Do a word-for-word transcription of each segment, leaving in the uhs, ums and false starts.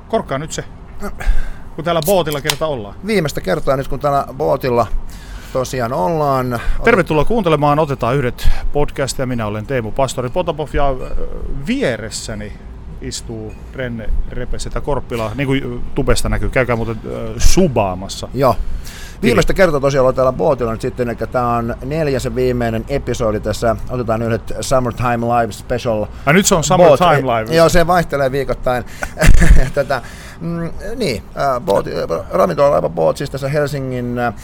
korkkaa nyt se, kun täällä bootilla kertaa ollaan. Viimeistä kertaa nyt, kun täällä bootilla tosiaan ollaan. Tervetuloa kuuntelemaan Otetaan yhdet podcastia. Minä olen Teemu Pastori Potapov ja vieressäni istuu Renne Repesetä Korppila, niin kuin tubesta näkyy. Käykää muuten äh, subaamassa. Joo. Viimeistä kertaa tosiaan ollaan täällä bootilla nyt sitten, eli tämä on neljäs ja viimeinen episodi tässä. Otetaan yhdet Summertime Live Special. Ja nyt se on Summertime Live. Joo, se vaihtelee viikoittain. Tätä, mm, niin, äh, boat, ravintolalaiva Boat, siis tässä Helsingin äh,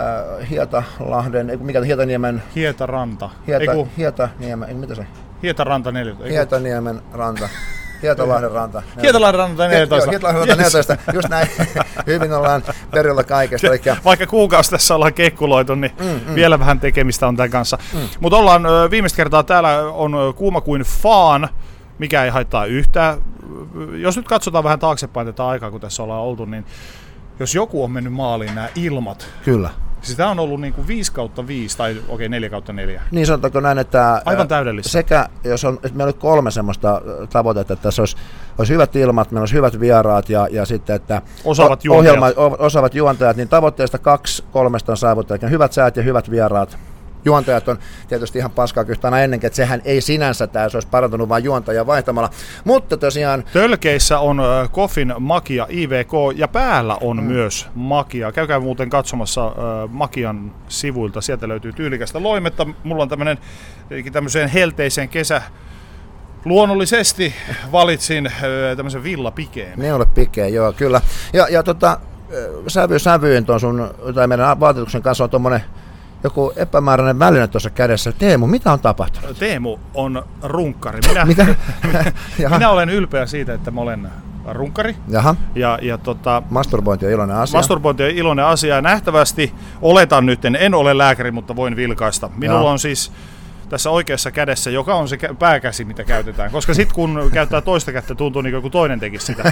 Hietalahden, mikä Hietaniemen... Hietaranta. Hieta, Eiku... Hietaniemen, mitä se? Hietaranta neljä. Hietaniemen ranta. Hietalahden ranta. Hietalahden ranta neljätoista. Hietalahden ranta neljätoista, just näin. Hyvin ollaan perillä kaikesta. Eli... Vaikka kuukausi tässä ollaan kekkuloitu, niin mm, mm. vielä vähän tekemistä on tämän kanssa. Mm. Mutta ollaan viimeistä kertaa täällä on kuuma kuin faan, mikä ei haittaa yhtään. Jos nyt katsotaan vähän taaksepäin tätä aikaa, kun tässä ollaan oltu, niin jos joku on mennyt maaliin nämä ilmat. Kyllä. Sitä on ollut niin kuin viisi kautta viisi tai okei okay, neljä kautta neljä. Niin sanotaanko näin, että aivan täydellistä. Sekä, jos on, meillä oli kolme semmoista tavoitetta, että tässä olisi, olisi hyvät ilmat, meillä olisi hyvät vieraat ja, ja sitten, että osaavat juontajat. Ohjelma, osaavat juontajat, niin tavoitteesta kaksi kolmesta on saavutettu. Hyvät säät ja hyvät vieraat. Juontajat on tietysti ihan paskaa kyhtää ennenkin, että sehän ei sinänsä tämä olisi parantunut vaan juontajaa vaihtamalla. Mutta tosiaan... Tölkeissä on äh, Koffin Makia I V K ja päällä on mm. myös Makia. Käykää muuten katsomassa äh, Makian sivuilta, sieltä löytyy tyylikästä loimetta. Mulla on tämmönen, tämmöiseen helteiseen kesä... Luonnollisesti valitsin äh, tämmöisen villapikeen. Neulapikeen, joo kyllä. Ja, ja tota, sävy sävyyn tuon sun, tai meidän vaatetuksen kanssa on tommonen joku epämääräinen väline tuossa kädessä. Teemu, mitä on tapahtunut? Teemu on runkkari. Minä, mitä? minä olen ylpeä siitä, että mä olen runkkari. Jaha. Ja, ja tota, masturbointi on iloinen asia. Masturbointi on iloinen asia. Nähtävästi oletan nyt, en, en ole lääkäri, mutta voin vilkaista. Minulla Jaha. on siis tässä oikeassa kädessä, joka on se pääkäsi, mitä käytetään. Koska sitten kun käyttää toista kättä, tuntuu niin kuin joku toinen tekisi sitä.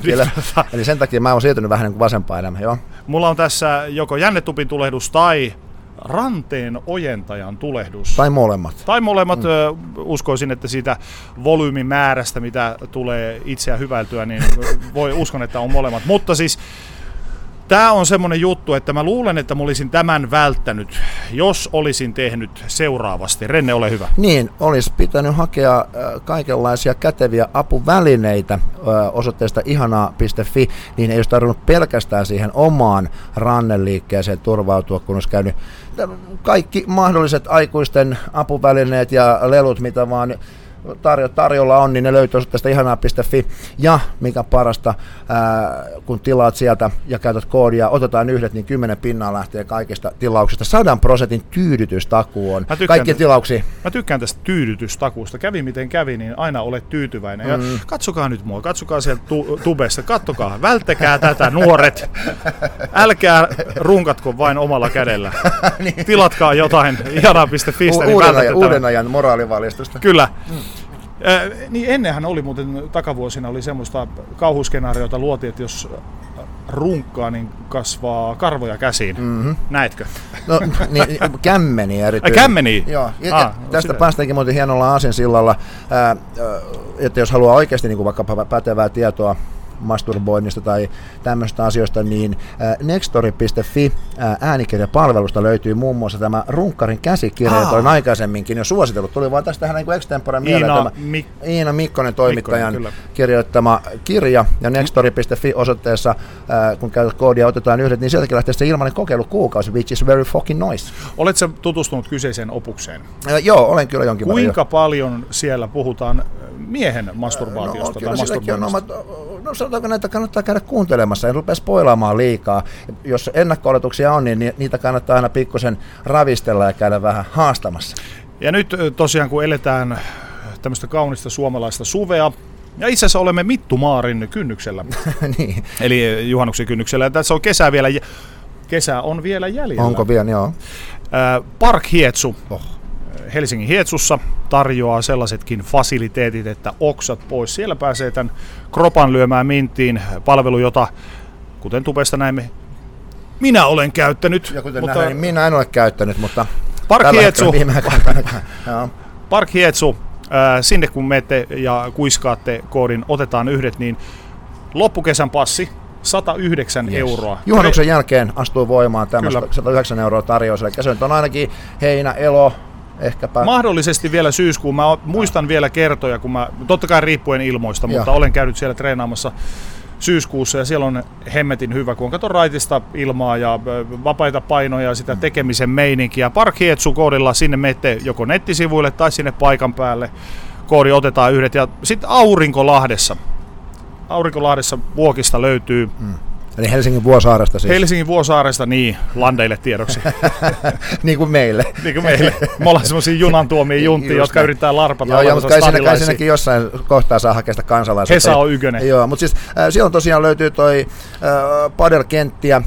Eli sen takia mä oon siirtynyt vähän niin kuin vasempaan enemmän, joo. Mulla on tässä joko jännetupin tulehdus tai ranteen ojentajan tulehdus. Tai molemmat. Tai molemmat. Mm. Uskoisin, että siitä volyymimäärästä, mitä tulee itseä hyväiltyä, niin voi uskon, että on molemmat. Mutta siis tämä on semmoinen juttu, että mä luulen, että mä olisin tämän välttänyt, jos olisin tehnyt seuraavasti. Renne, ole hyvä. Niin, olisi pitänyt hakea kaikenlaisia käteviä apuvälineitä osoitteesta ihanaa piste fi, niin ei olisi tarvinnut pelkästään siihen omaan ranneliikkeeseen turvautua, kun olisi käynyt kaikki mahdolliset aikuisten apuvälineet ja lelut, mitä vaan Tarjo, tarjolla on, niin ne löytyy osoitteesta ihanaa piste fi. Ja mikä parasta, ää, kun tilaat sieltä ja käytät koodia, otetaan yhdet, niin kymmenen pinnaa lähtee kaikista tilauksista. Sadan prosentin tyydytystakuu on kaikkien tilauksiin. Mä tykkään tästä tyydytystakuusta. Kävi miten kävi, niin aina olet tyytyväinen. Ja mm. katsokaa nyt mua, katsokaa sieltä tu- tubesta, katsokaa, välttäkää tätä nuoret. Älkää runkatko vain omalla kädellä. niin. Tilatkaa jotain ihanaa piste fistä. U- niin uuden, ajan, uuden ajan moraalivalistusta. Kyllä. Mm. Äh, niin ennenhän oli muuten takavuosina oli semmoista kauhuskenaariota luotiin, että jos runkkaa, niin kasvaa karvoja käsiin. Mm-hmm. Näetkö? No niin, kämmeniä erityisesti. Kämmeniä? Joo. Ja, ah, tästä sitä. Päästäänkin muuten hienolla asiansillalla, ää, että jos haluaa oikeasti niin kuin vaikka pätevää tietoa masturboinnista tai tämmöistä asioista, niin nextory piste fi äänikirjapalvelusta löytyy muun muassa tämä runkkarin käsikirja, jota olen aikaisemminkin jo suositellut. Tuli vaan tästä niin kuin extempore mieleen tämä Mik- Iina Mikkonen toimittajan Mikkonen, kirjoittama kirja, ja nextory piste fi osoitteessa, kun käytät koodia otetaan yhdet, niin sieltäkin lähtee sitten ilmainen kokeilukuukausi, which is very fucking nice. Oletko tutustunut kyseiseen opukseen? Äh, joo, olen kyllä jonkin Kuinka paljon. paljon siellä puhutaan miehen masturbaatiosta? No, tai masturboinnista? No sanotaanko näitä kannattaa käydä kuuntelemassa, en rupea spoilaamaan liikaa. Jos ennakko-oletuksia on, niin niitä kannattaa aina pikkusen ravistella ja käydä vähän haastamassa. Ja nyt tosiaan kun eletään tämmöistä kaunista suomalaista suvea, ja itse asiassa olemme Mittumaarin kynnyksellä, niin. eli juhannuksen kynnyksellä, ja tässä on kesä vielä, kesä on vielä jäljellä. Onko vielä, joo. Park Hietsu. Oh. Helsingin Hietsussa tarjoaa sellaisetkin fasiliteetit, että oksat pois. Siellä pääsee tämän kropan lyömään minttiin, palvelu, jota, kuten tubesta näimme, minä olen käyttänyt. Ja kuten mutta nähdään, niin minä en ole käyttänyt, mutta Park Hietsu, Park Hietsu, äh, sinne kun menette ja kuiskaatte koodin otetaan yhdet, niin loppukesän passi, sata yhdeksän yes. euroa. Juhannuksen jälkeen astuu voimaan tämmöistä sata yhdeksän euroa tarjous, eli se on ainakin heinä, elo, ehkäpä. Mahdollisesti vielä syyskuun. Mä muistan vielä kertoja, kun mä, totta kai riippuen ilmoista, ja. mutta olen käynyt siellä treenaamassa syyskuussa ja siellä on hemmetin hyvä, kun on kato raitista ilmaa ja vapaita painoja ja sitä tekemisen meininkiä. Park Hietsu koodilla sinne menette joko nettisivuille tai sinne paikan päälle. Koodi otetaan yhdet ja sitten Aurinkolahdessa. Aurinkolahdessa Vuokista löytyy. Hmm. Eli Helsingin Vuosaaresta siis. Helsingin Vuosaaresta, niin, landeille tiedoksi. niin kuin meille. niin kuin meille. Me ollaan semmosia junan tuomia juntia, jotka yrittää larpata. Joo, joo, mutta kai, siinä, kai siinäkin jossain kohtaa saa hakea sitä kansalaisuutta. Hesa on ykönen. Joo, mutta siis äh, siellä tosiaan löytyy toi äh, padelkenttiä,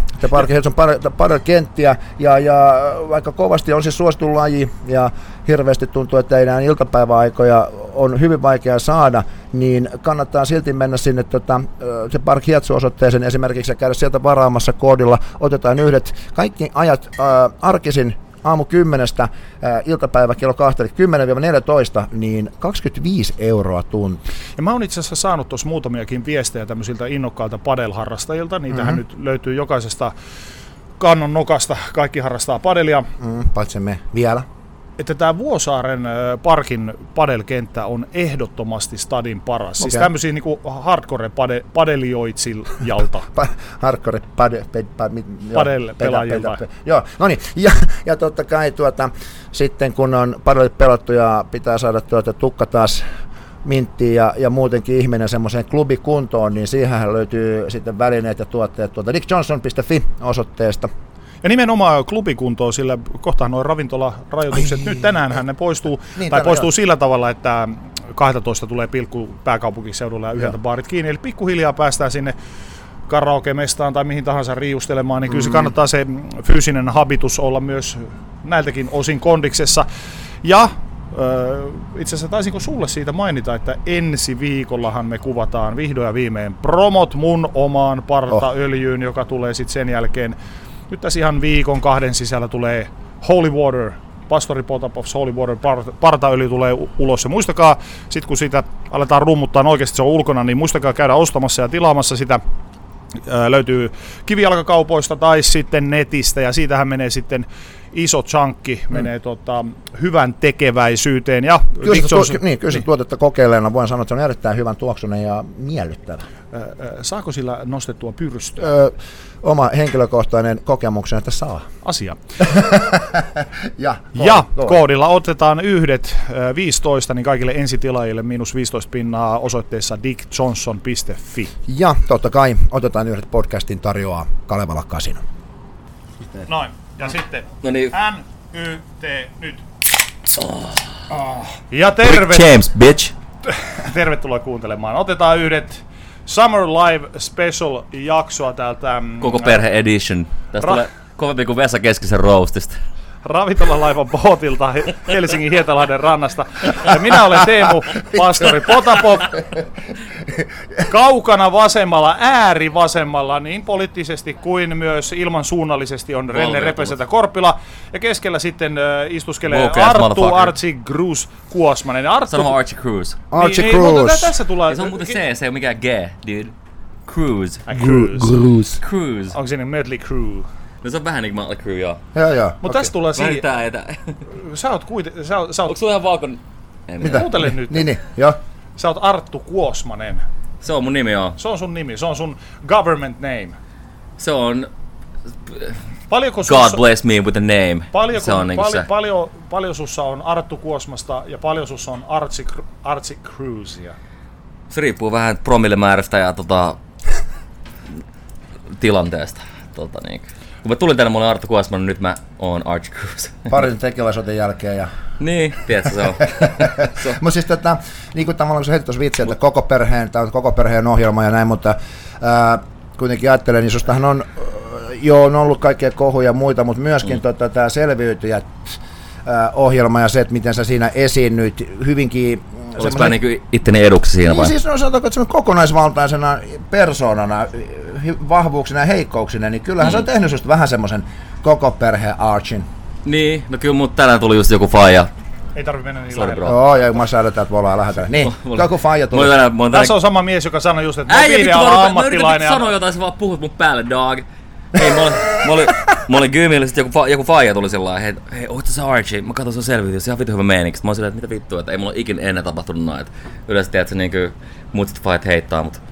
padelkenttiä, ja, ja vaikka kovasti on siis suosittu laji, ja hirveästi tuntuu, että ei enää iltapäiväaikoja on hyvin vaikea saada, niin kannattaa silti mennä sinne tota, se Park Hietsu-osoitteeseen esimerkiksi ja käydä sieltä varaamassa koodilla. Otetaan yhdet kaikki ajat äh, arkisin aamu kymmenestä, äh, iltapäivä kello kymmenen neljätoista, niin kaksikymmentäviisi euroa tunti. Ja mä oon itse asiassa saanut tuossa muutamiakin viestejä tämmöisiltä innokkailta padelharrastajilta. Niitähän mm-hmm. nyt löytyy jokaisesta kannon nokasta. Kaikki harrastaa padelia. Mm, paitsi me vielä. Että tämä Vuosaaren parkin padelkenttä on ehdottomasti stadin paras. Okay. Siis tämmöisiä niinku hardcore pade, padelioitsijalta. hardcore pade, pade, pade, padel-pelaajilta. Joo, no niin. Ja, ja totta kai tuota, sitten kun on padelit pelattu ja pitää saada tuota tukka taas minttiin ja, ja muutenkin ihminen semmoiseen klubikuntoon, niin siihenhän löytyy sitten välineet ja tuotteet tuolta dick johnson piste fi osoitteesta. Ja nimenomaan klubikuntoon, sillä kohtaan nuo ravintolarajoitukset, Ai. nyt tänäänhän ne poistuu, niin, tai poistuu jo. sillä tavalla, että kaksitoista tulee pilkku pääkaupunkiseudulla ja yhdeltä baarit kiinni, eli pikkuhiljaa päästään sinne karaoke-mestaan tai mihin tahansa riiustelemaan, niin kyllä se kannattaa se fyysinen habitus olla myös näiltäkin osin kondiksessa. Ja itse asiassa taisinko sulle siitä mainita, että ensi viikollahan me kuvataan vihdoin ja viimein promot mun omaan partaöljyyn, oh. joka tulee sitten sen jälkeen. Nyt tässä ihan viikon kahden sisällä tulee Holy Water, Pastori Potapovs Holy Water partaöljy tulee ulos. Ja muistakaa, sit kun sitä aletaan rummuttaa, oikeasti se on ulkona, niin muistakaa käydä ostamassa ja tilaamassa sitä. Ää, löytyy kivijalkakaupoista tai sitten netistä, ja siitähän menee sitten iso chunkki, hmm. menee tota, hyvän tekeväisyyteen. Ja kyllä se, tuo, niin, kyllä se niin. tuotetta kokeilleena voin sanoa, että se on erittäin hyvän tuoksunen ja miellyttävä. Ää, saako sillä nostettua pyrstöä? Öö, oma henkilökohtainen kokemukseni, että saa. Asia. ja koodi, ja koodi. koodilla otetaan yhdet viisitoista, niin kaikille ensitilaajille miinus viisitoista pinnaa osoitteessa dick johnson piste fi. Ja totta kai otetaan yhdet podcastin tarjoaa Kalevala Casino. Noin. Ja sitten no niin. N Y T nyt. Oh. Oh. Ja terve... James, bitch. Tervetuloa kuuntelemaan. Otetaan yhdet Summer Live Special jaksoa täältä. Koko perhe edition. Tästä Ra- tulee kovempi kuin Vesa Keskisen roastista. Ravintolalaivan bootilta Helsingin Hietalahden rannasta. Ja minä olen Teemu Pastori Potapov. Kaukana vasemmalla, ääri vasemmalla, niin poliittisesti kuin myös ilman suunnallisesti on Renne Repesetä Korpila. Ja keskellä sitten uh, istuskelee okay, Arttu Archie Cruz Kuosmanen. Arttu... Sano Archie Cruz. Archie niin, Cruz. Niin, tässä tulee... Se on muuten C, se ei ole mikään G, dude. Cruz. Cruz. Cruz. Onko siinä Mötley Crüe? No se on vähän niin kuin Mötley Crüe, joo. Joo, joo. Mutta okay. Tässä tulee siihen... Vähintään etä. Sä oot kuitenkin... Sä oot... Onko sulla ihan valkon... Mitä? Kuuntele nyt. Niin, niin, joo. Sä oot Arttu Kuosmanen. Se on mun nimi, joo. Se on sun nimi, se on sun government name. Se on... Paljonko God sussa... bless me with a name. Paljonko, se on niin paljon, se. Paljon, paljon sussa on Arttu Kuosmasta ja paljon sussa on Archie, Archie Cruzia? Se riippuu vähän promillemäärästä ja tota... tilanteesta. Tota, niin. Kun mä tulin tänne, mä olin Arttu Kuosman, niin nyt mä oon Archie Cruz. Parin tekeväisoten jälkeen ja... Niin, tiedätkö se on. Mutta siis tätä, niin kuin tavallaan kun sä heitit tuossa vitsiä, että koko perheen, tämä on koko perheen ohjelma ja näin, mutta ää, kuitenkin ajattelen, niin sustahan on, joo, on ollut kaikkea kohuja ja muita, mutta myöskin mm. tota, tämä selviytyjät ää, ohjelma ja se, että miten sä siinä esiinnyit hyvinkin... Oliko mä niin itteni eduksi siinä vai? Niin siis no, sanotaanko, että kokonaisvaltaisena persoonana, vahvuuksina ja heikkouksina, niin kyllähän mm. sä oot tehnyt susta vähän semmoisen koko perheen Archin. Niin, no kyllä mut tänään tuli just joku faija Ei tarvi mennä niin Sorry, lähelle. bro. Joo, ja mä säädetään, että me ollaan lähetellä. Niin, joku faija tuli. Mulla on tänään- Tässä on sama mies, joka sanoi just, että Äijä, vittu, mä mobiilialan yritin- mä yritin ammattilainen. sanoa jotain, sä vaan puhut mun päälle, dog. Hei, mä olin, mä olin, mä olin gyymillä, sit joku, fa- joku faija tuli sellainen, hei, hei, oot sä Archie? Mä katson sun selvitys, ihan vittu hyvä meininki. Mä oon silleen, että mitä vittua, että ei mulla ikinä ennen tapahtunut näin. Yleensä tiedät, että niinku muut sit fight heittaa, mut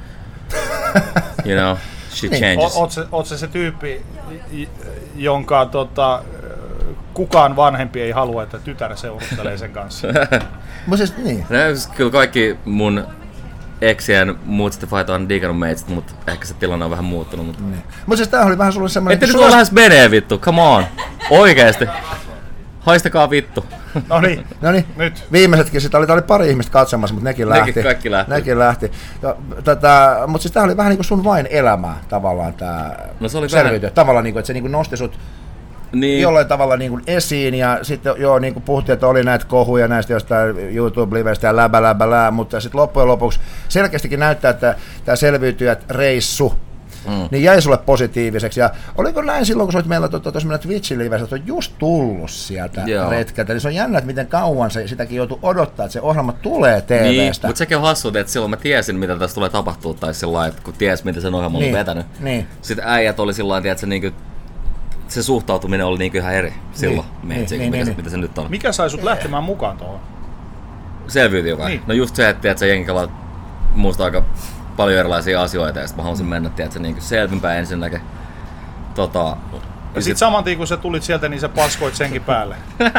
you know, shit Niin. changes. Oot se, oot se se tyyppi, j- jonka tota, kukaan vanhempi ei halua, että tytär seuruttelee sen kanssa. Mut siis, niin. No, siis kyllä kaikki mun eksien muut sitten fight on digannut meitä, mutta ehkä se tilanne on vähän muuttunut. Mutta... Niin. Mut siis tää oli vähän sulle semmoinen... Ette nyt ole lähes menee vittu, come on. Oikeesti. Haistakaa vittu. No niin, No niin, nyt. viimeisetkin, sitä oli, tää oli pari ihmistä katsomassa, mutta nekin lähti. Nekin kaikki lähti. Nekin lähti. Ja, tätä, mutta siis tää oli vähän niinku sun vain elämää tavallaan tää No se oli selviytyä. vähän- Tavallaan niinku, että se niinku nosti sut Niin. jollain tavalla niinku esiin ja sitten joo, niin kuin puhuttiin, että oli näitä kohuja näistä jostain YouTube-liveistä ja läbä läbä lää, mutta sitten loppujen lopuksi selkeästikin näyttää, että tämä selviytyjät reissu mm. niin jäi sulle positiiviseksi. Ja oliko näin silloin, kun sä olit meillä tuossa meillä Twitch-livessä, että on just tullut sieltä Joo. retkältä, niin se on jännä, että miten kauan se sitäkin joutuu odottaa, että se ohjelma tulee T V:stä. Niin, mutta sekin on hassu, että silloin mä tiesin, mitä tässä tulee tapahtua, tai sillä lailla, että kun ties, miten sen ohjelma Niin, oli vetänyt. niin. Sitten äijät oli sillä lailla, että niinku, se suhtautuminen oli niinku ihan eri silloin, Niin, meitä, niin, mikä, niin, se, niin. mitä se nyt on. Mikä sai sut lähtemään mukaan tuohon? Selviytyy vai? Niin. No just se, että tiedät, jengi kelaa muusta aika paljon erilaisia asioita, ja sit mä halusin mennä, tiedät, niinku selvinpäin ensinnäkin. Tota, Ja sit saman tien kun sä tulit sieltä, niin sä paskoit senkin päälle.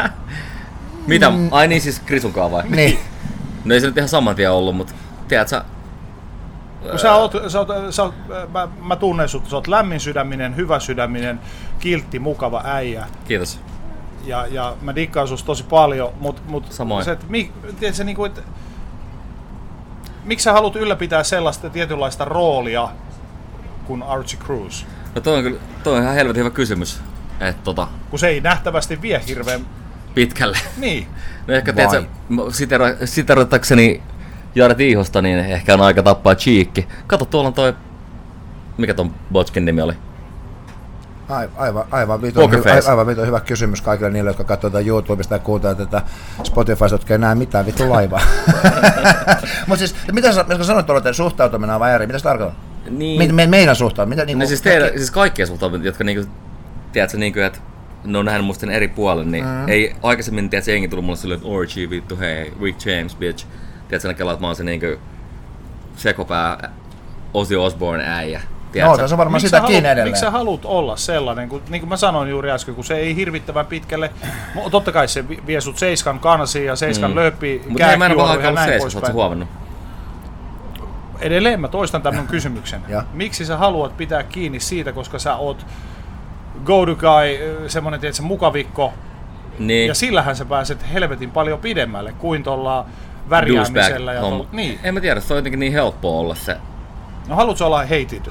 mitä? Mm. Ai niin, siis Krisunkaan vai? Niin. No ei se nyt ihan saman tien ollut, mutta tiedät sä, Kun sä oot, sä oot, sä oot, mä, mä tunnen sut, sä oot lämmin sydäminen, hyvä sydäminen, kiltti, mukava äijä. kiitos. Ja, ja mä dikkaan susta tosi paljon, mut, mut Samoin. se, että, mi, tiedät, se, niinku, että, miksi sä haluat ylläpitää sellaista tietynlaista roolia kuin Archie Cruz? No toi on kyllä, toi on ihan helvetin hyvä kysymys, että tota, Kun se ei nähtävästi vie hirveän... pitkälle. Niin. No ehkä Vai? tiedätkö, sitera- siterattakseni Jared Ihosta, niin ehkä on aika tappaa Cheekki. Kato, tuolla on toi, mikä ton Botskin nimi oli? Aivan, aivan, aivan, vitun, Poker hy, face. aivan vitun hyvä kysymys kaikille niille, jotka katsovat YouTubesta ja kuuntelevat tätä Spotifysta, jotka ei näe mitään vittu laivaa. Mutta siis, mitä sä, mitä sanoit tuolla, että suhtautuminen on aivan eri, mitä se tarkoittaa? Niin. Me, me, meidän suhtautuminen, mitä niinku... No siis, teillä, siis kaikkien suhtautuminen, jotka niinku, tiedätkö, niinku, että ne on nähnyt musta sen eri puolen, niin mm. ei aikaisemmin, tiedätkö, jengi tullut mulle silleen, että Orchie, vittu, hei, Rick James, bitch. Tiedätkö, ne kelaa, että mä oon se niinku sekopää Ozzy Osbourne äijä. No, Tiedätkö? tässä on varmaan Miksi sä sitäkin haluat- edelleen. Miksi sä haluat olla sellainen, kun, niin kuin mä sanoin juuri äsken, kun se ei hirvittävän pitkälle, mo- totta kai se vi- vie sut Seiskan kansiin ja Seiskan mm. lööpi, Mutta hei, mä en ole kääkijuoru ja ollut näin seiskas, ootko poispäin. huomannut? Edelleen mä toistan tämän kysymyksen. Ja. Miksi sä haluat pitää kiinni siitä, koska sä oot go to guy, semmonen tiedätkö, mukavikko, Niin. ja sillähän sä pääset helvetin paljon pidemmälle kuin tuolla värjäämisellä. Ja Douchebag-homma. tuolla, niin. En mä tiedä, se on jotenkin niin helppoa olla se. No haluat sä olla hated?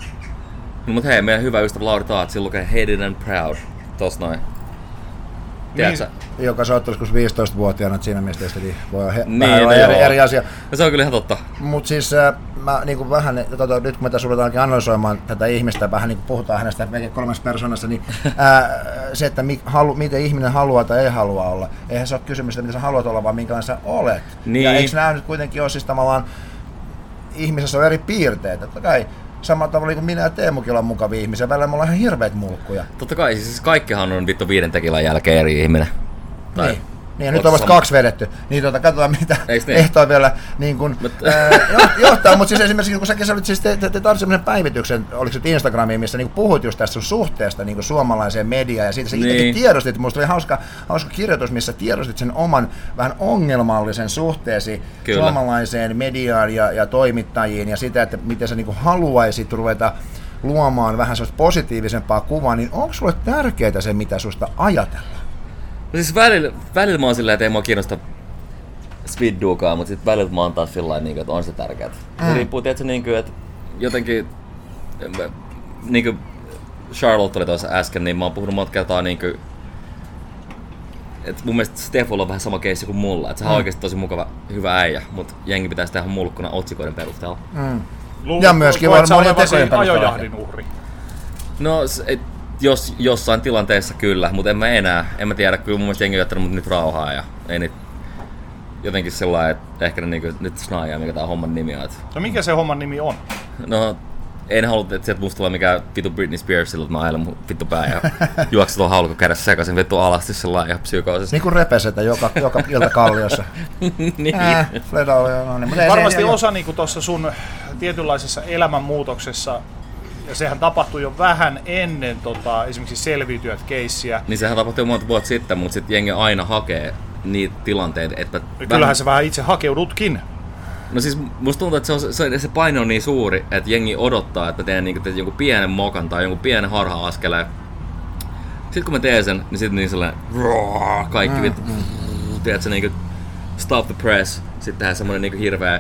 No, mut hei, meidän hyvä ystävä Lauri Taatsi lukee Hated and Proud. Tos noin. Tiedätkö? Joka sä oot joskus viisitoistavuotiaana, että siinä mielessä tietysti voi olla he, Niin, vähän no olla eri, joo. eri asia. No se on kyllä ihan totta. Mutta siis äh, mä niinku vähän, kato, nyt kun me tässä ruvetaankin analysoimaan tätä ihmistä, vähän niin kuin puhutaan hänestä melkein kolmessa persoonassa, niin äh, se, että mi, halu, miten ihminen haluaa tai ei halua olla, eihän se ole kysymys, että mitä sä haluat olla, vaan minkälainen sä olet. Niin. Ja eikö nämä nyt kuitenkin ole siis tavallaan, ihmisessä on eri piirteet, totta kai samalla tavalla kuin minä ja Teemukin ollaan mukavia ihmisiä, välillä me ollaan ihan hirveät mulkkuja. Totta kai, siis kaikkihan on vittu viiden tekilän jälkeen eri ihminen. Tai- Niin. Niin, ja nyt Oot on vasta sama- kaksi vedetty, niin tota, katsotaan mitä Eiks niin? ehtoa vielä niin kun, Mut- ää, jo- johtaa, mutta siis esimerkiksi kun säkin sä olit, siis te, te, te tarvitsit semmoisen päivityksen, oliko se nyt Instagramiin, missä niin puhuit just tästä sun suhteesta niin suomalaiseen mediaan, ja siitä sä Niin. itsekin tiedostit, musta oli hauska, hauska kirjoitus, missä tiedostit sen oman vähän ongelmallisen suhteesi Kyllä. suomalaiseen mediaan ja, ja toimittajiin, ja sitä, että miten sä niin haluaisit ruveta luomaan vähän sellaista positiivisempaa kuvaa, niin onko sulle tärkeää se, mitä susta ajatellaan? No siis välillä, välillä mä oon silleen, että ei mua kiinnosta svidduukaan, mutta sit välillä mä oon taas sillä lailla, että on se tärkeää. Se Mm. riippuu tietysti niinku, että jotenkin, niinku Charlotte oli tuossa äsken, niin mä oon puhunut monta kertaa niinku, että mun mielestä Stefulla on vähän sama keissi kuin mulla, että se on Mm. oikeesti tosi mukava, hyvä äijä, mutta jengi pitäisi tehdä mulkkuna otsikoiden perusteella. Mm. Luulet, Ja myöskin koet sä varmaan olevasi tekojen perusteella. ajojahdin uhri. No, s- et, jos jossain tilanteessa kyllä, mutta en mä enää. En mä tiedä, kyllä mun mielestä jengi on jättänyt mut nyt rauhaa ja ei niitä jotenkin sellainen, että ehkä ne niinku, nyt snaajaa, mikä tää homman nimi on. Et... No mikä se homman nimi on? No, en halua, että sieltä musta tulee mikään vittu Britney Spearsilla, että mä ajelen mun vittu pää ja juoksen tuon haulukon kädessä sekaisin vittu alasti sellainen ihan psykoosisesti. Niin kuin repesetä joka, joka ilta kalliossa. niin. Äh, Fleda oli, no niin. Mutta varmasti ei, osa niinku tuossa sun tietynlaisessa elämänmuutoksessa, ja sehän tapahtui jo vähän ennen tota, esimerkiksi selviytyjät-keissiä. Niin sehän tapahtui jo monta vuotta sitten, mutta sitten jengi aina hakee niitä tilanteita, että... Kyllähän vähän... se vähän itse hakeudutkin. No siis musta tuntuu, että se, on, se, se paino on niin suuri, että jengi odottaa, että mä teen niinku, jonkun pienen mokan tai jonkun pienen harha-askeleen. Sitten kun mä teen sen, niin sitten niin sellainen kaikki vittu, mm, mm. tiedätkö, niinku stop the press, sitten tehdään semmonen niinku hirveä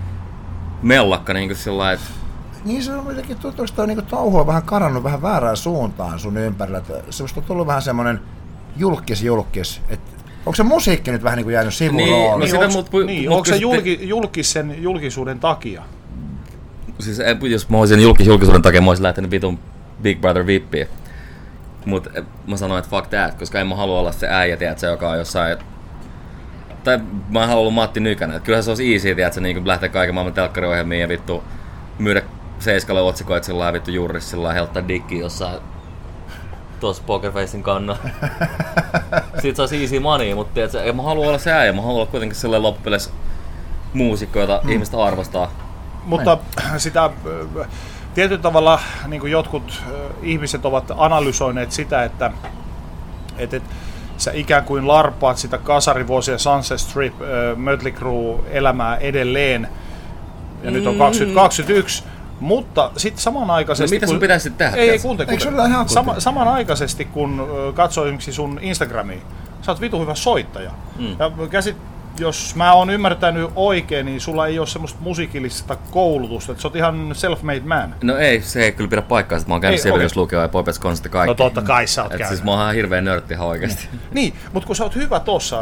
mellakka niinku sellainen, että... Niin se on jotenkin, tuntuu, että toi niinku touhu on vähän karannut vähän väärään suuntaan sun ympärillä, että semmoista on tullut vähän semmonen julkis-julkis, että onko se musiikki nyt vähän niin kuin jäänyt sivurooliin? Niin, niin, onko, niin, onko se julki, julkis sen julkisuuden takia? Siis jos mä olisin julkis, julkisuuden takia, mä olisin lähtenyt vitun Big Brother V I Piin. Mut mä sanoin, että fuck that, koska en mä halua olla se äijä, tiedätkö, joka on jossain... Tai mä en halua olla Matti Nykänen. Kyllähän se olisi easy, tiedätkö, niin lähteä kaiken maailman telkkariohjelmiin ja vittu myydä Seiskalle otsikoita sillä vittu juurissa sillä helttaa dikkiä jossain tuossa Pokerfacein kannalla. Siitä saisi easy money, mutta tiedätkö, en mä halua olla se äijä, mä haluan olla kuitenkin sellainen loppupeleissä muusikko, jota hmm. ihmiset arvostaa. Mutta Näin. sitä tietyllä tavalla niin kuin jotkut ihmiset ovat analysoineet sitä, että, että, että sä ikään kuin larppaat sitä kasarivuosien Sunset Strip, äh, Mötley Crüe-elämää edelleen, ja mm. nyt on kaksituhattakaksikymmentäyksi, mutta sitten samanaikaisesti... No mitä sun pitäisi tehdä? Ei, kuunte, kuunte. Sama, samanaikaisesti kun katsoo esimerkiksi sun Instagramia, sä oot vitu hyvä soittaja. Mm. Ja käsit, jos mä oon ymmärtänyt oikein, niin sulla ei ole semmoista musiikillista koulutusta, että sä oot ihan self-made man. No ei, se ei kyllä pidä paikkaa, että mä oon käynyt Sibelius-lukioon ja Boy Best Concert kaikki. No totta kai sä oot et käynyt. Siis mä oon ihan hirveä nörtti ihan oikeesti. Niin, mutta kun sä oot hyvä tossa...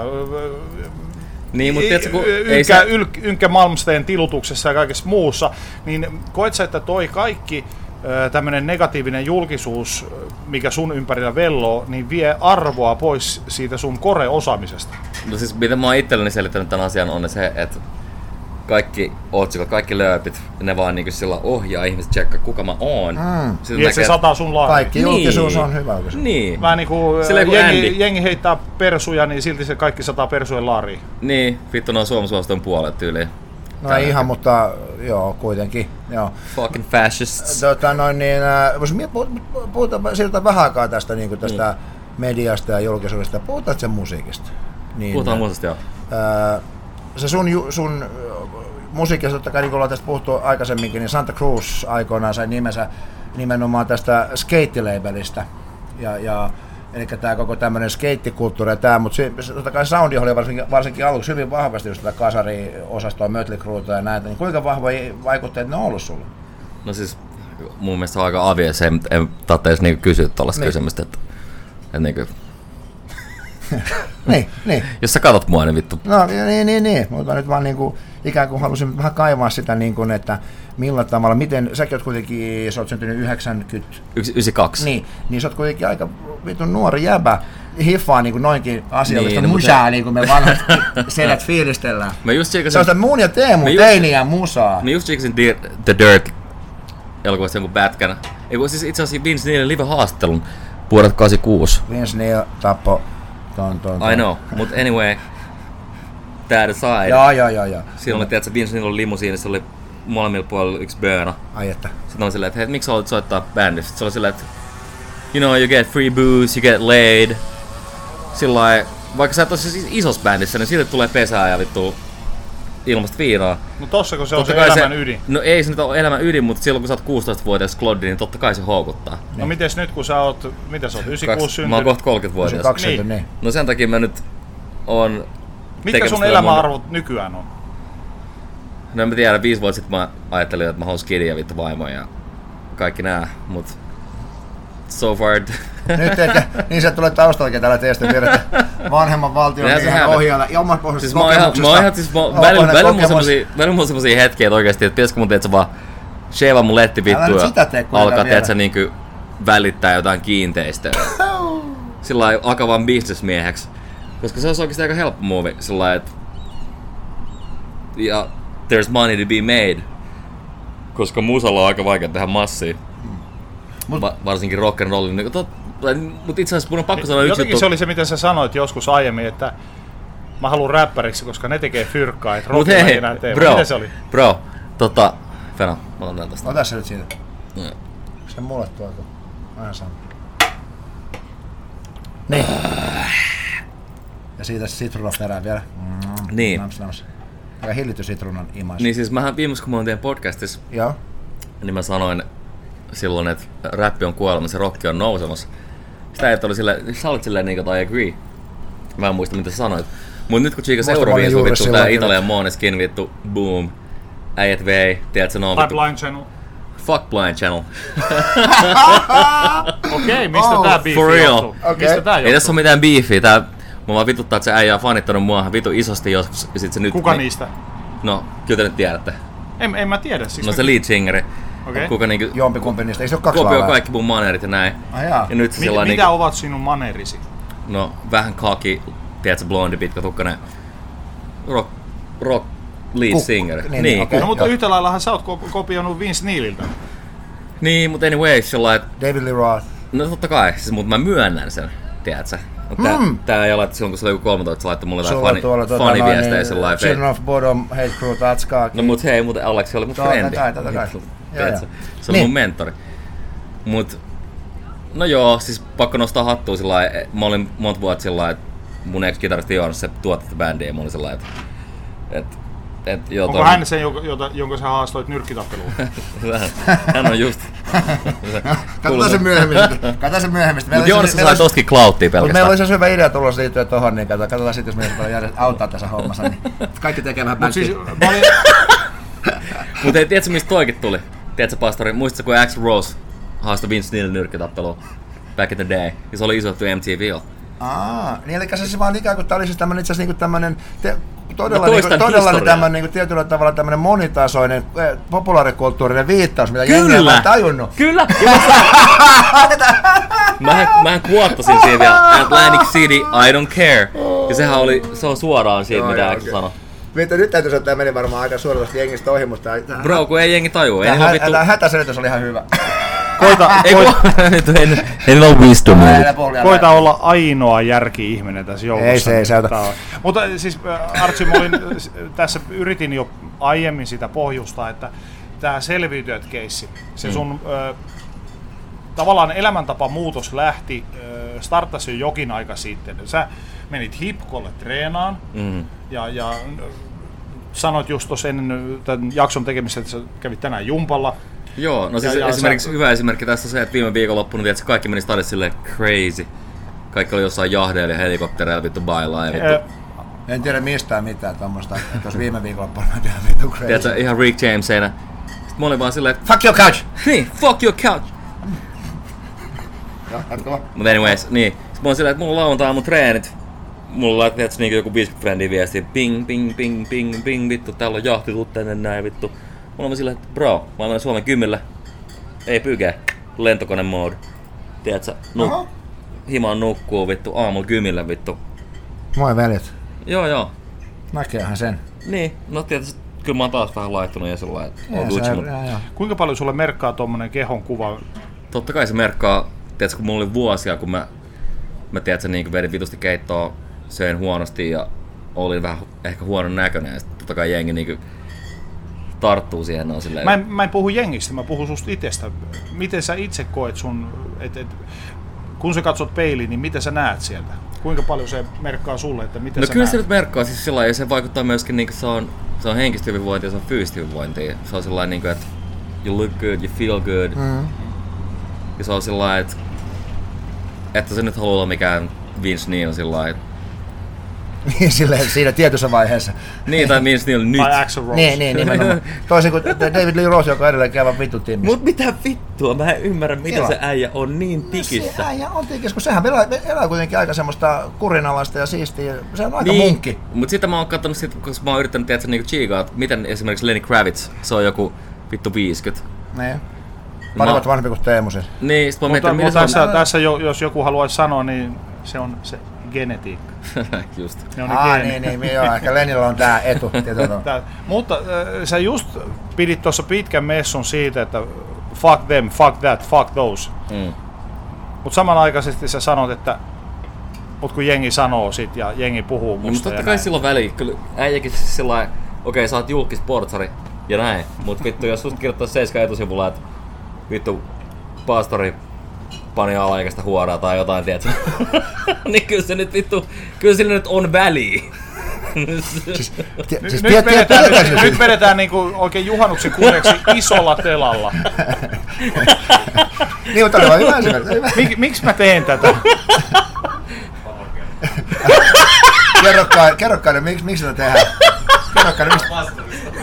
Niin, mutta tiedätkö, kun ynkä, ei se... Yl, Ynkä Malmsteen tilutuksessa ja kaikessa muussa, niin koet sä, että toi kaikki tämmöinen negatiivinen julkisuus, mikä sun ympärillä velloo, niin vie arvoa pois siitä sun core-osaamisesta? No siis mitä mä oon itselleni selittänyt tämän asian on se, että kaikki otsikot, kaikki lööpit, ne vaan niinku sillä ohjaa ihmiset tsekkaa kuka mä oon. Mm. Niin, se sataa sun laariin. Kaikki julkisuus niin. on hyvä. Niin. Vähän niinku jengi, jengi heittää persuja, niin silti se kaikki sataa persujen laariin. Niin, vittu ne on Suomen suositun puolet tyyliin. No ei ihan, mutta joo, kuitenkin. Joo. Fucking fascists. Tota, noin, niin, äh, puhutaan sieltä vähän aikaa tästä, niin tästä mm. mediasta ja julkisuudesta. Puhutaan sen musiikista. Niin, puhutaan musiikista, joo. Äh, se sun, sun musiikista, totta kai niin kuin ollaan tästä puhuttu aikaisemminkin, niin Santa Cruz aikoinaan sai nimensä nimenomaan tästä skate-labelista. Ja, ja, eli tämä koko tämmöinen skeittikulttuuri ja tämä, mutta totta kai soundi oli varsinkin, varsinkin aluksi hyvin vahvasti just tätä kasari-osastoa, Mötley Crüeta ja näitä, niin kuinka vahvoja vaikutteet ne on ollut sulle? No siis mun mielestä on aika obvious, en, en tarvitse edes niinku kysyä tuollaista niin. kysymystä, että, että niinku... niin, niin. Jos sä katot mua, niin vittu. No niin, niin, niin. Mutta nyt vaan niinku, ikään kuin halusin vähän kaivaa sitä, niin kuin, että millä tavalla, miten, säkin oot kuitenkin, sä oot syntynyt yhdeksänkymmentä... yhdeksänkymmentäkaksi. Niin, niin sä oot kuitenkin aika vitun nuori jäbä, hiffaa niin kuin noinkin asiallista niin, musaa, niin kuin me vanhat sedät fiilistellään. Mä just tsiikasin... Se on sitä muun ja Teemu, teiniä musaa. Mä just tsiikasin The Dirt elokuvasta jonkun pätkän. Ei kun siis itse asiassa Vince Neilin live-haastattelun vuodelta kahdeksankymmentäkuusi. Vince Neil tappoi ton, ton, ton. I know, mut anyway, that aside. Joo, joo, joo, joo. Siinä oli, tiedätkö, Vince Neil oli limusiinissa, oli molemmilla puolilla yksi böönä. Ai että. Sitten oli silleen, että hei, miksi sä haluat soittaa bändissä? Sitten se oli silleen, että you know, you get free booze, you get laid. Sillain, vaikka sä et ole siis isossa bändissä, niin siitä tulee pesää ja vittu ilmasta viinaa. No tossa kun se totta on se elämän se, ydin. No ei se nyt ole elämän ydin, mutta silloin kun sä oot kuusitoistavuotias kloddi, niin totta kai se houkuttaa. No niin. Mites nyt kun sä oot, mitä sä oot, yhdeksänkymmentäkuusi syntynyt? Mä oon kohta kolmekymmentävuotias. Niin. niin. No sen takia mä nyt oon... Mitkä sun elämäarvot mun... nykyään on? No en mä tiedä, viisi vuotta sitten mä ajattelin, että mä haluan skidin ja vittu vaimoja ja kaikki nää, mut... So far... Nyt ehkä, niin se tulee taustaltakin täällä teistä tiedät, vanhemman valtion miehen ohjaajalla ja omasta pohjoisesta siis kokemuksesta. Mä oon ihan, siis mä, välillä, välillä mulla semmosia, välillä mulla semmosia hetkiä, että oikeesti, että pitäisikö mun teet sä vaan sheivaa mun letti vittu ja alkaa teet sä niinku välittää jotain kiinteistöä. Sillä lailla akavan bisnesmieheksi. Koska se olisi oikeesti aika helppo muovi, sillä lailla, että ja there's money to be made, koska musalla on aika vaikea tehdä massia. Mm. Va- varsinkin rock'n'rollin. Niin, mutta itse asiassa mun on pakko sanoa yksi Jotenkin juttu. se oli se, mitä sä sanoit joskus aiemmin, että mä haluan räppäriksi, koska ne tekee fyrkkaa, että Mut rockilla ei hei, enää tee. bro, Mitä se oli? bro, tota, Fena, mä otan tän tästä. Ota se nyt siitä. Mm. Se mulle tuolta. Aina sano. Niin. Ja siitä sitruunaperää vielä. Mm, Niin. Nams, nams. Aika hillitty sitruunan imais. Niin siis mähän viimeksi kun mä oon teidän podcastissa, Joo. niin mä sanoin silloin, että räppi on kuolemassa ja rocki on nousemassa. Sitä ei oli silleen, sä olit silleen niinku, I agree. Mä en muista mitä sä sanoit. Mut nyt kun chiikas Musta mä olin Euroviisu juuri vittu, tää silloin Italian Måneskin vittu, boom. Äijät vei, tiedätkö ne on Tai vittu, Blind Channel. fuck Blind Channel. Okei, mistä Oh, tää biifi for real. johtuu? Okei. Mistä tää Ei tässä johtuu? ole mitään beefiä, tää mä vaan vituttaa, että se äijä on fanittanut mua vitu isosti joskus ja sit se nyt... Kuka niin- niistä? No, kyllä te nyt tiedätte. En, en mä tiedä. Siis No mä- se lead singeri. Okei. Kuka niinku... Jompikumpi niistä. Ei se ole kaksi Kopioi laulaa. kaikki mun maneerit ja näin. Ai jaa. Ja nyt se Mi- sellainen mitä niinku... ovat sinun maneerisi? No, vähän kaki, tiedätkö, blondi, pitkä tukkanen, rock, rock lead Kuk- singer. niin, Niin, niin, niin, okei. No, mutta Joo. yhtä laillahan sä oot ko- kopioinut Vince Neililtä. niin mutta anyway, sellainen, että David Lee Roth. no totta kai, siis, mutta mä myönnän sen, tiedätkö? Mutta tää, Mm. tää ei ole, että silloin kun se oli joku kolmetoista, se laittoi mulle Sulla jotain tuolla fani, tota, faniviestejä noin, sellainen. Children of Bodom, Hate Crew, Tatskaa. No mut hei, muuten Aleksi oli mun Totta frendi. kai, totta kai. Vittu, Joo, tiedätkö? joo. Se on Niin. mun mentori. Mut, no joo, siis pakko nostaa hattua sillä lailla, mä olin monta vuotta sillä lailla, että mun ex-kitaristi Joonas, se tuotti tätä bändiä ja mä olin sillä lailla, että et, et, joo, Onko toi- hän se, jonka, jota, jonka sä haastoit nyrkkitappeluun? Hän on just... Katsotaan se myöhemmin. Katsotaan se myöhemmin. Mut Joonas sai tostakin clouttia Mutta meillä pelkästään. olisi se hyvä idea tulla liittyen tohon, niin katsotaan, katsotaan sitten, jos meidän pitää auttaa tässä hommassa. Niin kaikki tekee vähän Mut siis, bänkiä. mä olin, Mut ei, tiedätkö mistä toikin tuli? Tiedätkö pastori, muistatko kun Axl Rose haastoi Vince Neil nyrkkitappeluun? Back in the day. Ja se oli iso juttu M T V:llä. Aa, niin eli se vaan ikään kuin tää oli siis tämmönen itse asiassa niinku tämmönen te, todella, No niinku, toistan todella niin historiaa. tämmönen niinku tietyllä tavalla tämmönen monitasoinen eh, populaarikulttuurinen viittaus, mitä jengi ei Kyllä! ole tajunnut. Kyllä! Mähän, mähän kuottasin siihen vielä Atlantic City, I don't care. Ja sehän oli, se on suoraan siitä, Joo, mitä joo, Axl okei. sanoi. Mitä nyt täytyy sanoa, että tämä meni varmaan aika suorasti jengistä ohi, mutta tää, Bro, kun ei jengi tajua, ei niillä tää, ole vittu... tää hätäselitys oli ihan hyvä. koita, Ei koita, kun... Ei niillä ole wisdomia. Älä puhu liian koita olla ainoa järki-ihminen tässä joukossa. Ei se, ei se auta. Tää on. Mutta siis äh, Artsi, mä olin, äh, tässä yritin jo aiemmin sitä pohjustaa, että tämä selviytyjät keissi, se sun äh, tavallaan elämäntapa muutos lähti, äh, starttasi jo jokin aika sitten. Sä menit hipkolle treenaan Mm. ja, ja äh, sanoit just tuossa ennen tämän jakson tekemistä, että sä kävit tänään jumpalla. Joo, no siis Ja- ja esimerkiksi sä- hyvä esimerkki tästä on se, että viime viikonloppuna tiedätkö, kaikki meni stadissa silleen crazy. Kaikki oli jossain jahdeilla ja helikoptereilla vittu bailaa ja vittu. Äh, En tiedä mistään mitään tommoista, että jos viime viikolla mä tiedän vittu crazy. Tiedätkö, ihan Rick Jamesina. Sitten mä olin vaan silleen, että Fuck your couch! niin, fuck your couch. Joo, jatka vaan. Mut anyways, niin. Sitten mä olin silleen, että mulla on lauantai mun treenit. Mulla laittoi tietysti niinku joku viisikymmentä frendiä viestiä, ping, ping, ping, ping, ping, vittu, täällä on jahti, tuu tänne näin, vittu. Mulla on silleen, että bro, mä olen Suomen kymmenellä. Ei pyke, lentokone mode. Tiedätkö, Oho. nu- himaan nukkuu, vittu, aamulla kymillä, vittu. Moi veljet. Joo, joo. Näkeehän sen. Niin, no tietysti, kyllä mä oon taas vähän laittunut ja sellainen, että on Joo, Gucci, se- mut joo, joo. kuinka paljon sulle merkkaa tuommoinen kehon kuva? totta kai se merkkaa, tiedätkö, kun mulla oli vuosia, kun mä, mä tiedätkö, niin vedin vitusti keittoa, söin huonosti ja olin vähän ehkä huonon näköinen ja sit totta kai jengi niin tarttuu siihen, on silleen, Mä en, mä en puhu jengistä, mä puhun susta itsestä. Miten sä itse koet sun, et, et, kun sä katsot peiliin, niin mitä sä näet sieltä? Kuinka paljon se merkkaa sulle, että miten no sä kyllä näet? se nyt merkkaa siis sillä lailla, ja se vaikuttaa myöskin, niin se on, se on henkistä hyvinvointia ja se on fyysistä hyvinvointia. Se on sellainen, niin että you look good, you feel good. Mm. Ja se on sellainen, että, että se nyt haluaa olla mikään Vince Neil sillä lailla. Niin silleen siinä tietyssä vaiheessa. Niin, tai Vince Neil nyt. Tai Axl Rose. Niin, niin, nimenomaan. Toisin kuin David Lee Roth, joka on edelleen käyvä vittu tiimissä. Mut mitä vittua, mä en ymmärrä miten Joo. se äijä on niin Se tikissä. äijä on tikissä, kun sehän elää, elää kuitenkin aika semmoista kurinalaista ja siistiä. Se on aika niin. munkki. Mut sitä mä oon kattonut sit, koska mä oon yrittänyt tiedätkö niinku chiikaa, että miten esimerkiksi Lenny Kravitz, se on joku vittu viisikymmentä. Niin. Paremmat Mä- vanhempi kuin Teemu siis. Niin, sit mä Mutta, mietin, mutta miten se tässä, on... tässä jo, jos joku haluaisi sanoa, niin se on se genetiikka. Just. Ne on Aa, ne niin, niin, joo, ehkä Lenillä on tää etu. Tää, mutta äh, sä just pidit tuossa pitkän messun siitä, että fuck them, fuck that, fuck those. Mm. Mutta samanaikaisesti sä sanot, että mut kun jengi sanoo sit ja jengi puhuu musta. No, mutta totta kai silloin väliin. Kyllä äijäkin siis sillain, okei, sä oot julkisportsari ja näin. Mut vittu, jos susta kirjoittais seiskan etusivulla, että vittu, pastori pani alaikäistä huoraa tai jotain, tiedätkö? Niin kyllä se nyt vittu, kyllä sillä nyt on väliä. Siis, tia, Nyt, siis nyt, tiet, vedetään, tiet, nyt, nyt vedetään niinku oikein juhannuksen kunniaksi isolla telalla. Niin, mutta oli hyvä esimerkki. Mik, miksi mä teen tätä? Kerrokaan, kerrokaan, miksi, miksi sitä tehdään? Kerrokaan, miksi...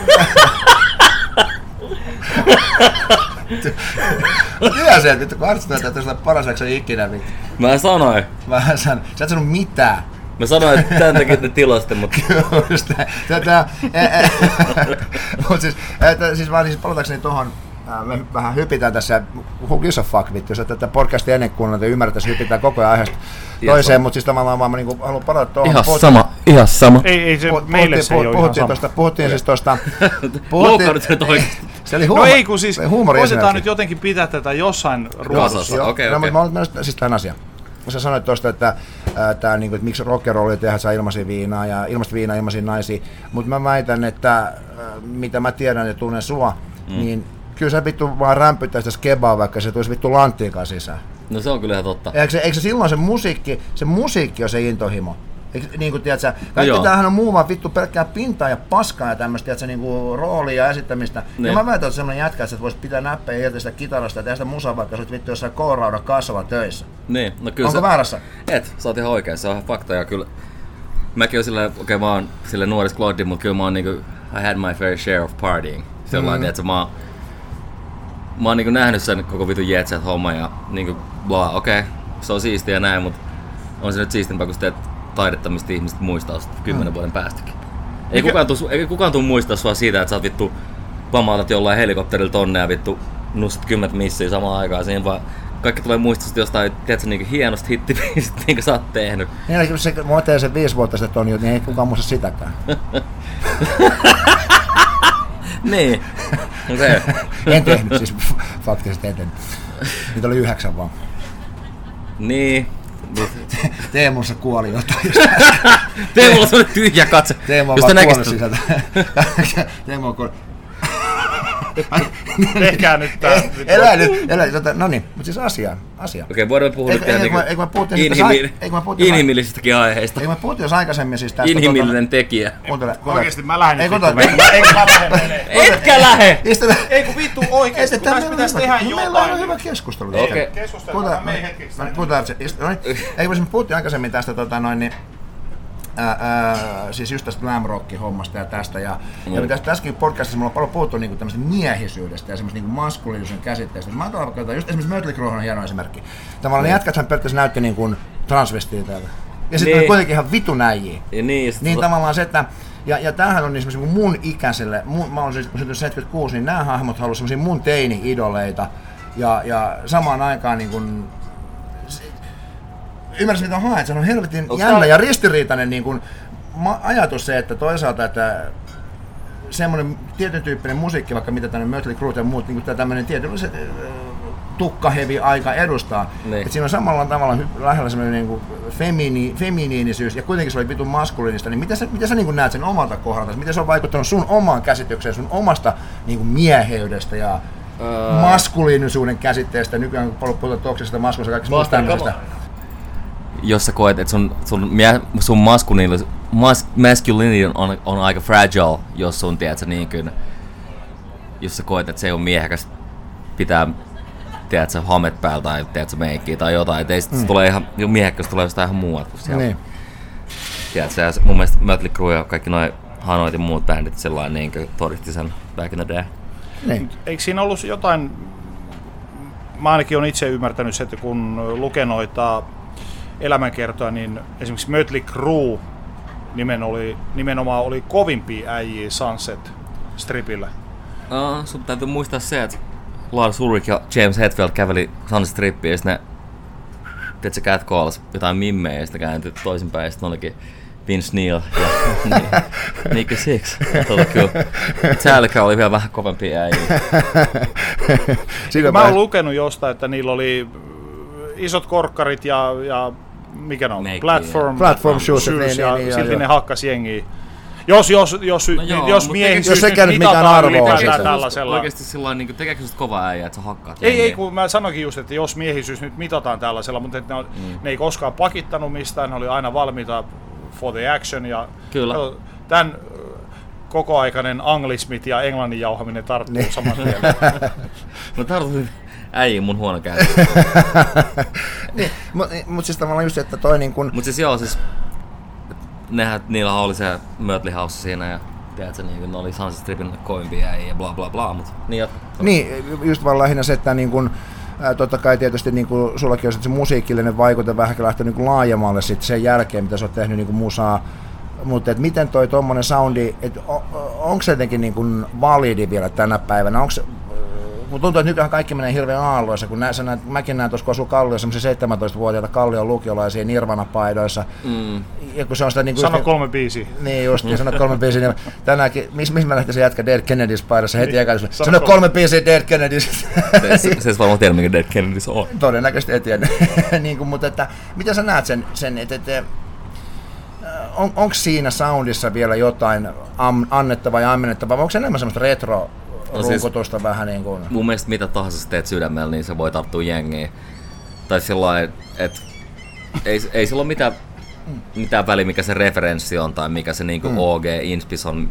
Mä tiedän sen, että kun arvostaa, että on paras jakso ikinä. Niin... Mä sanoin. Mä sanoin. Sä et sanonut mitään. Mä sanoin, että tän takia te tilaste, mutta... Just tätä... Mut siis, että, siis vaan siis palatakseni tohon, me vähän hypitään tässä, who gives a fuck vittu, jos tätä podcastia ennen kuunnella, että ymmärrettäisiin, hypitään koko ajan aiheesta toiseen, mutta siis tavallaan vaan mä niinku haluan palata tuohon. Ihan puhuttiin, sama, ihan sama. Ei, ei se, meille se ei ole ihan sama. Tosta, puhuttiin siis tuosta... Loukkaudut nyt oikeesti. Se oli huumori. No ei, kun siis koitetaan esimerkki. Nyt jotenkin pitää tätä jossain ruodussa. Okei, no, okei. Mä olen menossa siis tämän asian. Sä sanoit tuosta, että, ää, tää, niinku, että miksi rock'n'rollia tehdään, saa ilmaisia viinaa ja ilmaista viinaa ilmaisia naisia, mutta mä väitän, että ää, mitä mä tiedän ja tunnen sua, mm. niin kyllä sä vittu vaan rämpyttää sitä skebaa, vaikka se tulisi vittu lanttiikaan sisään. No se on kyllä ihan totta. Eikö se, eikö se silloin se musiikki, se musiikki on se intohimo? Eikö, niin kuin tiedät sä, kaikki no tämähän on muu vaan vittu pelkkää pintaa ja paskaa ja tämmöistä, tiedät sä, niinku roolia ja esittämistä. Ne. Ja mä väitän, että semmonen jätkä, että sä voisit pitää näppejä irti sitä kitarasta ja tehdä sitä musaa, vaikka sä oot vittu jossain K-rauda kasvalla töissä. Niin, no kyllä. Onko se... väärässä? Et, sä oot ihan oikein, se on ihan fakta ja kyllä. Mäkin oon silleen, okei okay, mä oon silleen nuoris Claude, mutta kyllä mä oon niinku, I had my fair share of partying. Sellainen, mm. että mä oon, mä oon niinku nähnyt sen koko vitun Jet Set -homma ja niinku, blah, okei, okay, se on siistiä ja näin, mutta on se nyt siistimpää, kun sä teet taidetta, mistä ihmiset muistaa sut kymmenen mm. vuoden päästäkin. Ei kukaan, tuu, ei kukaan tuu muistaa sua siitä, että sä oot vittu pamautat jollain helikopterilla tonne ja vittu nussat kymmentä missiä samaan aikaan siinä, vaan kaikki tulee muistaa sit jostain, tiedätkö, niinku hienosta hittibiisistä, minkä sä oot tehnyt. Niin, se, mä tein sen viisi vuotta sitten Toni, niin ei kukaan muista sitäkään. Niin. Okay. En tehnyt, siis faktisesti en tehnyt. Niitä oli yhdeksän vaan. Niin. Teemussa kuoli jotain. Teemulla on sellainen tyhjä katse. Teemu on vaan kuollut sisältä. Teemu on kuollut. Tehkää nyt tää. Elä nyt, elä nyt. No niin, mutta siis asiaan. Asia. Okei, voidaan puhua nyt niinku inhimillisistäkin aiheista. Eikö mä puhuttiin jos aikaisemmin siis tästä... Inhimillinen tekijä. Kuuntele, oikeesti mä lähden nyt vittu menemään. Eikö mä lähden menemään? Etkä lähe! Ei kun vittu oikeesti, kun tässä pitäis tehdä jotain. Meillä on hyvä keskustelu. Okei. Keskustellaan meidän hetkeksi. Kuuntele, eikö me puhuttiin aikaisemmin tästä tota noin niin... Ää, ää, siis just tästä glam rock hommasta ja tästä ja, mm. ja tästä, tässäkin podcastissa me ollaan paljon puhuttu niinku tämmöistä miehisyydestä ja semmoista niinku maskuliinisuuden käsitteestä. Mä otan vaikka just esimerkiksi Mötley Crüe on hieno esimerkki. Tavallaan ne jätkäthän periaatteessa näytti niin kuin transvestiiteiltä. Ja sitten niin. kuitenkin ihan vitu näjiä. Ja niin, niin tavallaan se, että ja, ja tämähän on esimerkiksi mun ikäiselle, mun, mä oon siis syntynyt seitsemänkymmentäkuusi, niin nämä hahmot halusivat semmosia mun teini-idoleita ja, ja samaan aikaan niin kuin ymmärsin mitä on haet, se on helvetin Onks jännä tämä... ja ristiriitainen niin kuin, ma- ajatus se, että toisaalta, että semmoinen tietyn tyyppinen musiikki, vaikka mitä tänne Mötley Crüe ja muut, niin tämmöinen tietynlaiset tukkahevi aika edustaa. Niin. Että siinä on samalla tavalla hy- lähellä semmoinen niin kuin femini- feminiinisyys ja kuitenkin se oli vitun maskuliinista, niin miten sä, miten sä niin kuin näet sen omalta kohdalta? Miten se on vaikuttanut sun omaan käsitykseen, sun omasta niin kuin mieheydestä ja öö... maskuliinisuuden käsitteestä, nykyään kun puhutaan toksisesta maskuliinista ja kaikista muusta tämmöisestä? Jos sä koet, että sun, sun, sun masculinity, mas, masculinity on, on aika fragile, jos sun, tiedätkö, niin kuin, jos sä koet, että se ei ole miehekäs pitää, tiedätkö, hamet päällä tai, tiedätkö, meikkiä tai jotain, että ei mm. se tulee ihan, miehekkäs tulee jostain ihan muualta kuin siellä. Niin. Tiedätkö, ja mun mielestä Mötley Crüe ja kaikki noi Hanoit ja muut bändit sellainen niin kuin todisti sen back in the day. Niin. Eikö siinä ollut jotain, mä ainakin olen itse ymmärtänyt se, että kun lukee noita elämänkertoa, niin esimerkiksi Mötley Crüe nimen oli, nimenomaan oli kovimpia äijiä Sunset-stripillä. Uh, sun täytyy muistaa se, että Lars Ulrich ja James Hetfield käveli Sunset-strippiä ja sitten ne tiedätkö, Cat Calls, jotain mimmejä, ja sitten kääntyi toisinpäin, ja sitten olikin Vince Neil ja Nicky Six. Tota, kyllä. Metallica oli vielä vähän kovempi äijä. Mä oon lukenut jostain, että niillä oli isot korkkarit ja, ja mikä ne on? Meikki, Platform, platform shoes, shoes, niin, ja niin, niin, silti joo. ne hakkas jengiä. Jos, jos, jos, No joo, jos mut miehisyys jos sekään nyt mikään mitataan arvo on ylipäätään sitä. tällaisella. Oikeesti sillain, niin tekeekö susta kova äijä, että sä hakkaat Ei, jengiä? ei, kun mä sanoinkin just, että jos miehisyys nyt mitataan tällaisella, mutta että ne, on, mm. ne ei koskaan pakittanut mistään, ne oli aina valmiita for the action. Ja Kyllä. Tämän kokoaikainen anglismit ja englannin jauhaminen tarttuu Niin. samassa mieleen. Mä tartutin äijä mun huono kääntä. Niin, mutta mut siis tavallaan just, että toi niin kun... Mut siis joo, siis nehän, niillä oli se Mötley House siinä ja tiedätkö, niin ne oli Sunset Stripin koimpia äijä ja bla bla bla, mut niin jatka. Niin, just vaan lähinnä se, että niin kun, ää, totta kai tietysti niin kun sullakin on sit se musiikillinen vaikute vähän lähtenyt niin laajemmalle sit sen jälkeen, mitä sä oot tehnyt niin kun musaa. Mutta miten toi tommonen soundi, että on, onko se jotenkin niin kun validi vielä tänä päivänä? Onko se, mutta tuntuu, että nykyään kaikki menee hirveän aalloissa, kun nä, näet, mäkin näen tuossa, kun asuu Kalliossa, semmoisia seitsemäntoistavuotiaita Kallion lukiolaisia Nirvana-paidoissa. Mm. Ja kun se on sitä niin kuin... Sano kolme biisiä. Niin just, ja sano kolme biisiä, niin tänäänkin, missä mis mä nähtiin se jätkä Dead Kennedys paidassa heti Niin, äkäisesti. sano Sano kolme. kolme biisiä Dead Kennedys. Se, se, se varmaan tiedä, mikä Dead Kennedys on. Todennäköisesti et tiedä. niin kuin, mutta että, miten sä näet sen, sen että, että on, onko siinä soundissa vielä jotain am, annettavaa ja ammennettavaa, vai onko se enemmän semmoista retro No siis- runkotusta vähän niin kuin... Mun mielestä mitä tahansa sä teet sydämellä, niin se voi tarttua jengiin. Tai sillain, että ei, ei sillä ole mitään, mitään väliä, mikä se referenssi on tai mikä se niinku mm. O G-inspis on,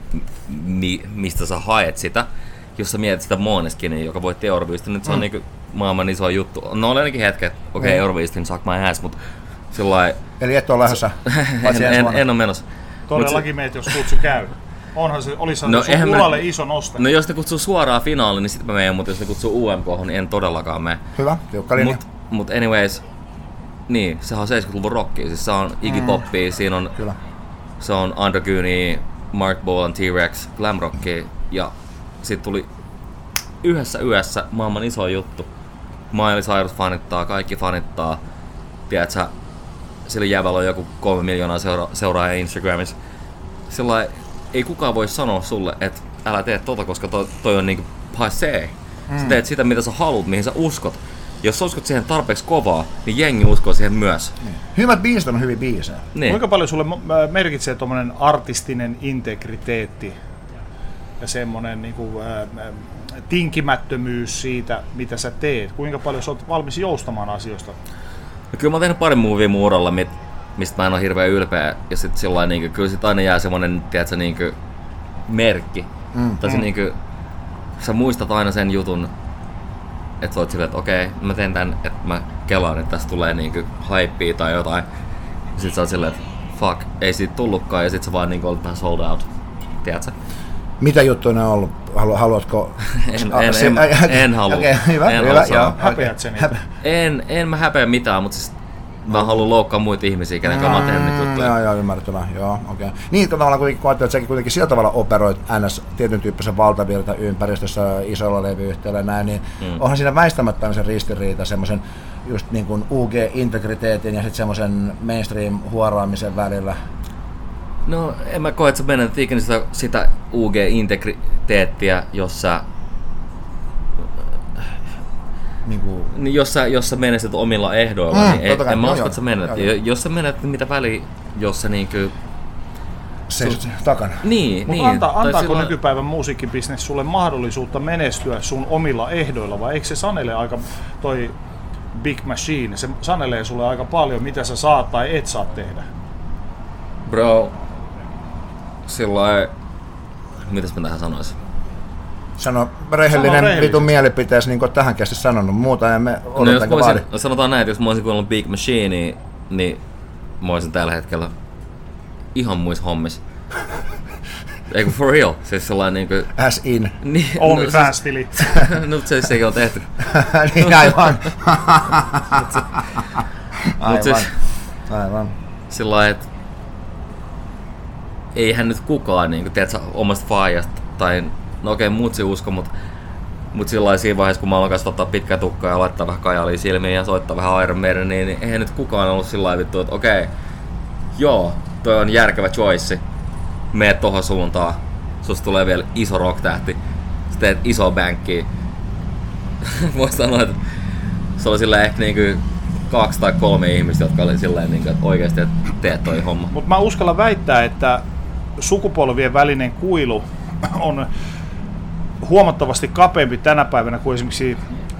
mi, mistä sä haet sitä. Jos sä mietit sitä Måneskin, joka voitti Euroviistin, niin se on mm. niinku maailman iso juttu. No oli ainakin hetket, okei okay, Mm. Euroviistin suck my ass, mut sillain... Eli et ole lähdössä, en, paitsi ensi en, vuonna. en oo menossa. Todellakin meet, jos kutsu käy. Onhan se, olisihan No, se sun eihän mä- uralle iso noste. No jos ne kutsuu suoraan finaaliin, niin sit mä menen, mutta jos ne kutsuu U M K:hon, niin en todellakaan mene. Hyvä, tiukka linja. Mut, mut anyways, niin, sehän on seitsemänkymmentäluvun rockia, siis se on Iggy Poppia, siinä on, Kyllä. se on Undergoonia, Mark Bolan, T-Rex, glam rockia, ja sit tuli yhdessä yössä maailman iso juttu. Miley Cyrus fanittaa, kaikki fanittaa, tiedätkö, sillä jävällä on joku kolme miljoonaa seura- seuraajaa Instagramissa. Sillä ei kukaan voi sanoa sulle, että älä tee tota, koska toi, toi on niinku passé. Mm. Sä teet sitä, mitä sä haluat, mihin sä uskot. Jos sä uskot siihen tarpeeksi kovaa, niin jengi uskoo siihen myös. Niin. Hyvät biisit on hyvin biisejä. Niin. Kuinka paljon sulle m- merkitsee tuommoinen artistinen integriteetti ja semmoinen niinku, ää, ää, tinkimättömyys siitä, mitä sä teet? Kuinka paljon sä oot valmis joustamaan asioista? No, kyllä mä oon tehnyt pari movia mun uralla, mit, mistä mä en oo hirveän ylpeä. Ja sit sillain niinku, kyllä sit aina jää semmonen, tiedätkö, niinku merkki. Mm. Tai se niinku, sä muistat aina sen jutun, että sä oot silleen, että okei, mä teen tän, että mä kelaan, että tästä tulee niinku hypeä tai jotain. Ja sit sä oot silleen, että fuck, ei siitä tullutkaan, ja sit sä vaan niinku olet vähän sold out. Tiedätkö? Mitä juttuja ne on ollut? Halu, haluatko... En, Ah, en, se- en, ai- en halua. Okei, hyvä, En hyvä, halua sanoa. joo. Häpeät sen niitä? En, en mä häpeä mitään, mutta siis mä haluan loukkaa muita ihmisiä, kenen kanssa mä oon tehnyt niitä Mm, juttuja. Joo, joo, ymmärrettävää. Joo, okei. Okay. Niin, kun tavallaan kuitenkin, kun ajattelee, että säkin kuitenkin sillä tavalla operoit ns. Tietyn tyyppisen valtavirta ympäristössä, isolla levyyhtiöllä ja näin, niin mm. onhan siinä väistämättä se ristiriita semmoisen just niin kuin U G-integriteetin ja sitten semmoisen mainstream-huoraamisen välillä. No en mä koe, että sä menetät ikinä sitä, sitä U G-integriteettiä, jos sä, Niin kuin, niin jos sä, jos sä menestät omilla ehdoilla, Mm, niin en, totta kai, en mä joo, usko, joo. että sä menetät. Joo, joo. Jos sä menetät, mitä väliä, jos sä niinkö... seisot takana. Niin, Mutta niin. anta, Tai antaako silloin- nykypäivän musiikkibisnes sulle mahdollisuutta menestyä sun omilla ehdoilla, vai eikö se sanele aika, toi Big Machine, se sanelee sulle aika paljon, mitä sä saat tai et saa tehdä? Bro, sillai... Mitäs mä tähän sanoisin? Sano rehellinen rehellisesti. vitun mielipiteesi, niin kuin oot tähän kästi sanonut. Muuta emme No jos odotanko mä vaadi. olisin, sanotaan näin, että jos mä olisin kuunnellut Big Machine, niin, niin mä olisin tällä hetkellä ihan muissa hommissa. Eiku for real, siis sellainen niinku... As in. Niin, Omi siis- fans-tili. no se sekin on tehty. niin aivan. Mut aivan. siis Aivan. sillä lailla, että eihän nyt kukaan niinku, tiedätkö, omasta faajasta tai no okei, muut se usko, mutta Mut sillä siinä vaiheessa, kun mä aloin ottaa pitkää tukkaa ja laittaa vähän kajalia silmiin ja soittaa vähän Iron Maiden, niin, niin eihän nyt kukaan ollut sillä vittu, että okei, joo, toi on järkevä choice. Mene tohon suuntaan. Susta tulee vielä iso rock-tähti. Sä teet iso bänkkiä. Voisi sanoa, että se oli silleen ehkä niinku kaksi tai kolme ihmistä, jotka oli silleen, niinku, että oikeesti teet toi homma. Mutta mä uskallan väittää, että sukupolvien välinen kuilu on huomattavasti kapeampi tänä päivänä kuin esimerkiksi,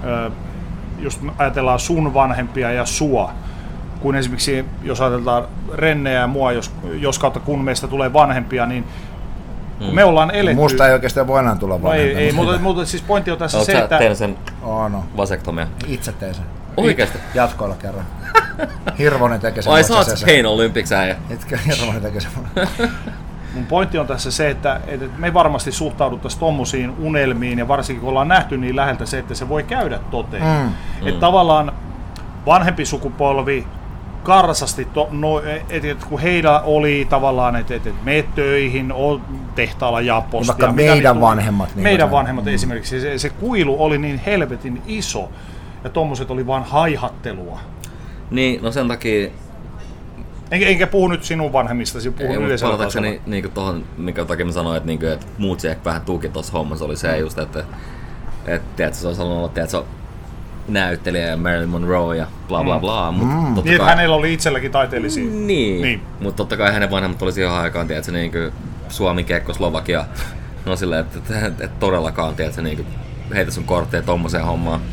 jos ajatellaan sun vanhempia ja sua, kuin esimerkiksi jos ajatellaan Renneä ja mua, jos, jos kautta kun meistä tulee vanhempia, niin hmm. me ollaan eletty... Musta ei oikeastaan voi enää tulla vanhempia. No ei, ei mutta, mutta siis pointti on tässä Oot se, sä että... tehnyt sen oh, no. vasektomia? Itse tein sen. Oikeesti? Jatkoilla kerran. Hirvonen tekee sen. Ai sä oot Pain Olympics äijä. Etkä Hirvonen tekee sen. Mun pointti on tässä se, että, että me varmasti suhtauduttaisiin tommosiin unelmiin ja varsinkin kun ollaan nähty niin läheltä se, että se voi käydä toteen. Mm. Että mm. tavallaan vanhempi sukupolvi karsasti, to, no, et, et, kun heillä oli tavallaan, että et, et mene töihin, tehtaalla ja postia. Vaikka meidän vanhemmat. Niin meidän vanhemmat mm. esimerkiksi, se, se kuilu oli niin helvetin iso ja tommoset oli vaan haihattelua. Niin, no sen takia... Enkä, enkä puhu nyt sinun vanhemmistasi, puhun yleisellä tasolla. Niin, niin tuohon, minkä takia mä sanoin, että, niin kuin, että muut ehkä vähän tuki tuossa hommassa, oli se mm. just, että, että tiedätkö, se olisi halunnut olla tiedätkö, näyttelijä ja Marilyn Monroe ja bla bla bla. Mut mm. Niin, että hänellä oli itselläkin taiteellisia. Niin, niin. Mutta totta kai hänen vanhemmat oli siihen aikaan, tiedätkö, niin kuin Suomi, Kekko, Slovakia. No silleen, että, että, että, että todellakaan, tiedätkö, niin kuin, heitä sun kortteja tommoseen hommaan.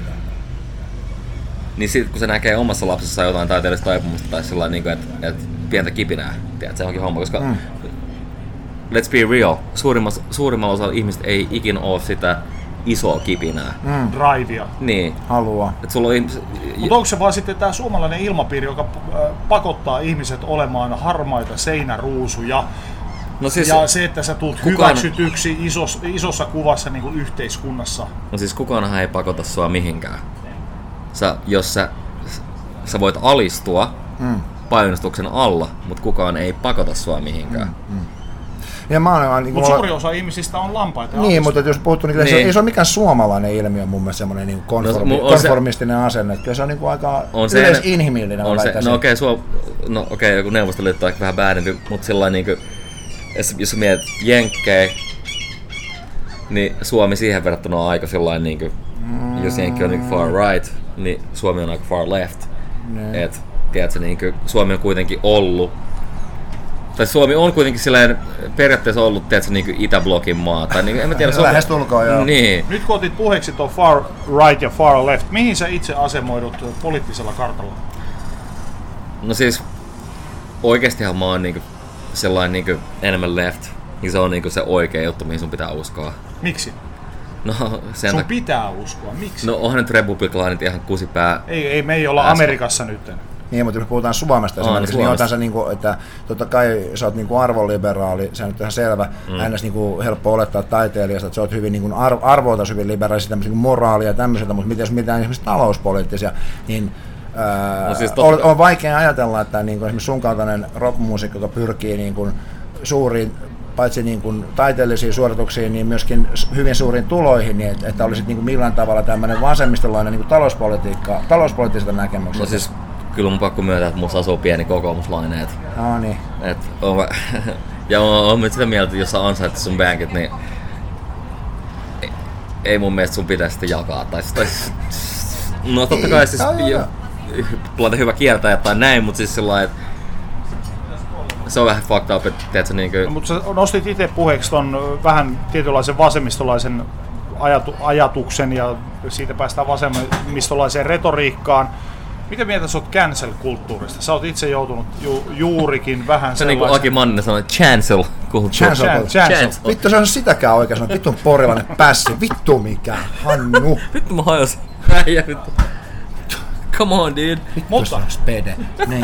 Niin sit kun se näkee omassa lapsessa jotain taiteellista taipumusta tai sellainen, niin kuin, että, että pientä kipinää, tiedätkö, se onkin homma, koska mm. let's be real, suurimmalla, suurimmalla osalla ihmistä ei ikin ole sitä isoa kipinää. Mm. Drivea. Niin. Haluaa. Mutta onko se vaan sitten tämä suomalainen ilmapiiri, joka pakottaa ihmiset olemaan harmaita seinäruusuja? No siis, ja se, että sä tulet kukaan... hyväksytyksi isos, isossa kuvassa niin kuin yhteiskunnassa. No siis kukaanhan ei pakota sua mihinkään. Sä, jos sä, sä voit alistua mm. painostuksen alla, mutta kukaan ei pakota sua mihinkään. Mm. Mm. Ja mä niin mutta suuri osa ihmisistä on lampaita. Niin, alistua. Mutta jos puhuttu, niin, niin. Se, ei se ole mikään suomalainen ilmiö mun mielestä semmoinen niin konformi, no, konformistinen se, asenne. Kyllä se on niin kuin aika yleisinhimillinen. On se, no okei, okay, no, okay, joku Neuvostoliitto on ehkä vähän bäädempi, mutta sellainen niin kuin, jos sä mietit jenkkejä, niin Suomi siihen verrattuna on aika sellainen, niin kuin, mm. jos jenkki on niin far right, niin Suomi on aika far left. Mm. Et, tiedätkö, niin kuin, Suomi on kuitenkin ollut, tai Suomi on kuitenkin silleen, periaatteessa ollut tiedätkö, niin kuin Itäblokin maa. Tai, niin, en mä tiedä, Suomi... Lähestulkoon, joo. Niin. Nyt kun otit puheeksi tuon far right ja far left, mihin sä itse asemoidut poliittisella kartalla? No siis, oikeestihan mä oon niinku sellainen niinku enemmän left, niin se on niinku se oikea juttu, mihin sun pitää uskoa. Miksi? No, sen sun tak- pitää uskoa, miksi? No onhan nyt republikaanit ihan kusipää. Ei, ei me ei olla äsken. Amerikassa nyt. Niin, mutta jos puhutaan Suomesta esimerkiksi, niin otan se, niin kuin, että totta kai sä oot niin kuin arvoliberaali, se on nyt ihan selvä, mm. aina niin kuin helppo olettaa taiteilijasta, että sä oot hyvin niin kuin arvo, arvoiltaan hyvin liberaali, tämmöisiä niin moraalia ja tämmöiseltä, mutta miten jos mitään esimerkiksi talouspoliittisia, niin ää, no siis on, on vaikea ajatella, että niin kuin esimerkiksi sun kaltainen rockmuusikko, joka pyrkii niin kuin suuriin, paitsi niin kuin taiteellisiin suorituksiin, niin myöskin hyvin suuriin tuloihin, niin että, että olisit niin kuin millään tavalla tämmöinen vasemmistolainen niin kuin talouspolitiikka, talouspoliittisesta näkemyksestä. No siis, kyllä mun pakko myöntää, että musta asuu pieni kokoomuslainen. Et, no niin. Et, on, ja on, on nyt sitä mieltä, että jos sä ansaitit sun bankit, niin ei, ei mun mielestä sun pitäisi sitä jakaa. Tai, tai, no totta kai siis jo, hyvä kiertäjä tai näin, mutta siis sillä lailla, se on vähän fucked up, että tiedätkö niinkö... No, mutta sä nostit itse puheeksi ton vähän tietynlaisen vasemmistolaisen ajatu, ajatuksen ja siitä päästään vasemmistolaiseen retoriikkaan. Miten mieltä sä oot cancel-kulttuurista? Sä oot itse joutunut ju, juurikin vähän sellaisen... Se on niin kuin Aki Manninen sanoi, chancel-kulttuuri. Chancel. Chancel. Chancel. Vittu se on sitäkään oikein sanoa, vittu porilainen pässi, vittu mikä, Hannu. Vittu mä hajosin. Vittu. Come on, dude. Vittu se on spede. Niin.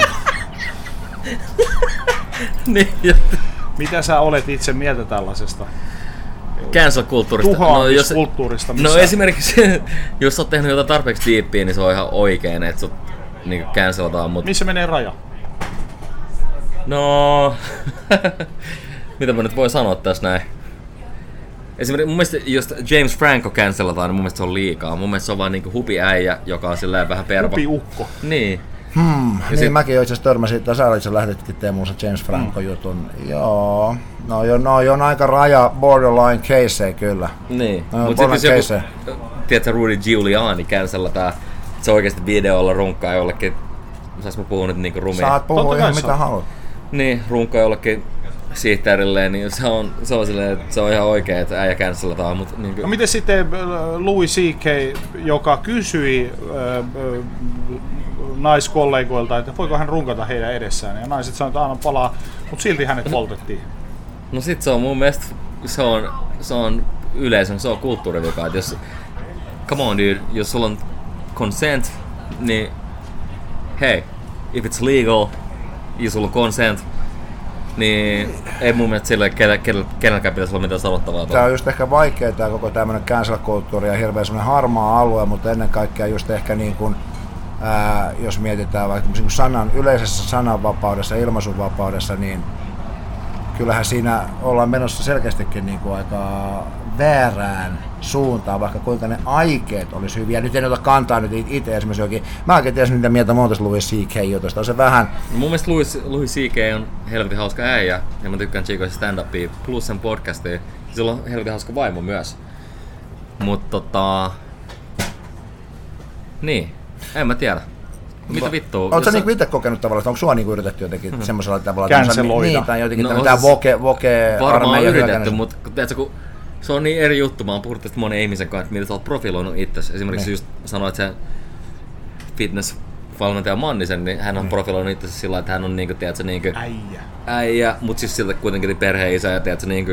Niin. Mitä sä olet itse mieltä tällaisesta? Cancel-kulttuurista. Tuhoamiskulttuurista. No, no esimerkiksi, jos sä oot tehnyt jotain tarpeeksi diippiä, niin se on ihan oikein, että sut niin cancelataan. Mut... Missä menee raja? No, mitä mä nyt voi sanoa tässä näin? Esimerkiksi mun mielestä, jos James Franco cancelataan, niin mun mielestä se on liikaa. Mun mielestä se on vaan niinku hupi-äijä, joka on silleen vähän perva. Hupi-ukko. Niin. Hmm, niin sit... mäkin itse asiassa törmäsin, että sä itse lähdetkin teemuunsa James Franco-jutun. Mm. Joo, no jo, no on aika raja borderline case kyllä. Niin, no, mutta sitten jos joku, tiedätkö, Rudy Giuliani cancelataan, se oikeasti videolla runkkaa jollekin, saas mä puhun nyt niinku rumia. Saat puhua ihan mitä haluat. Niin, runkkaa jollekin sihteerilleen, niin se on, se on silleen, että se on ihan oikein, että äijä cancelataan. Mutta niin kuin... No miten sitten Louis C K, joka kysyi äh, äh, naiskollegoilta, että voiko hän runkata heidän edessään, ja naiset sanoivat, että aina palaa, mutta silti hänet poltettiin. No sit se on mun mielestä, se on, se on yleisön, se on kulttuurivika, että jos, come on dude, jos sulla on consent, niin hei, if it's legal, ja sulla on consent, niin ei mun mielestä sille kenelläkään pitäisi olla mitään sanottavaa. Tämä on just ehkä vaikea tämä koko tämmöinen cancel-kulttuuri ja hirveän semmoinen harmaa alue, mutta ennen kaikkea just ehkä niin kuin, ää, jos mietitään vaikka sanan, yleisessä sananvapaudessa ja ilmaisunvapaudessa, niin kyllähän siinä ollaan menossa selkeästikin niin kuin aika väärään suuntaan, vaikka kuinka ne aikeet olisi hyviä. Nyt en ota kantaa nyt itse esimerkiksi jokin. Mä oikein tiedä, mitä mieltä mä oon tästä Louis C K-jutusta. On se vähän... No mun mielestä Louis, Louis C K on helvetin hauska äijä, ja mä tykkään Chicoista stand-upia, plus sen podcastia. Sillä on helvetin hauska vaimo myös. Mut tota... Niin, en mä tiedä. Mitä vittua? Oletko sä niinku itse kokenut tavallaan, onko sua niinku yritetty jotenkin mm-hmm. semmoisella tavalla... Canceloida. Niin, tai jotenkin no, tämä voke, voke varmaan yritetty, mutta tiedätkö, kun se on niin eri juttu. Mä oon puhuttu tästä monen ihmisen kanssa, että mitä sä oot profiloinut itsesi. Esimerkiksi niin. Just sanoit sen fitness-valmentaja Mannisen, niin hän on niin. profiloinut itsesi sillä, että hän on niinku, tiedätkö, niinku... Äijä. Äijä, mut siis siltä kuitenkin perheisä ja tiedätkö, niinku...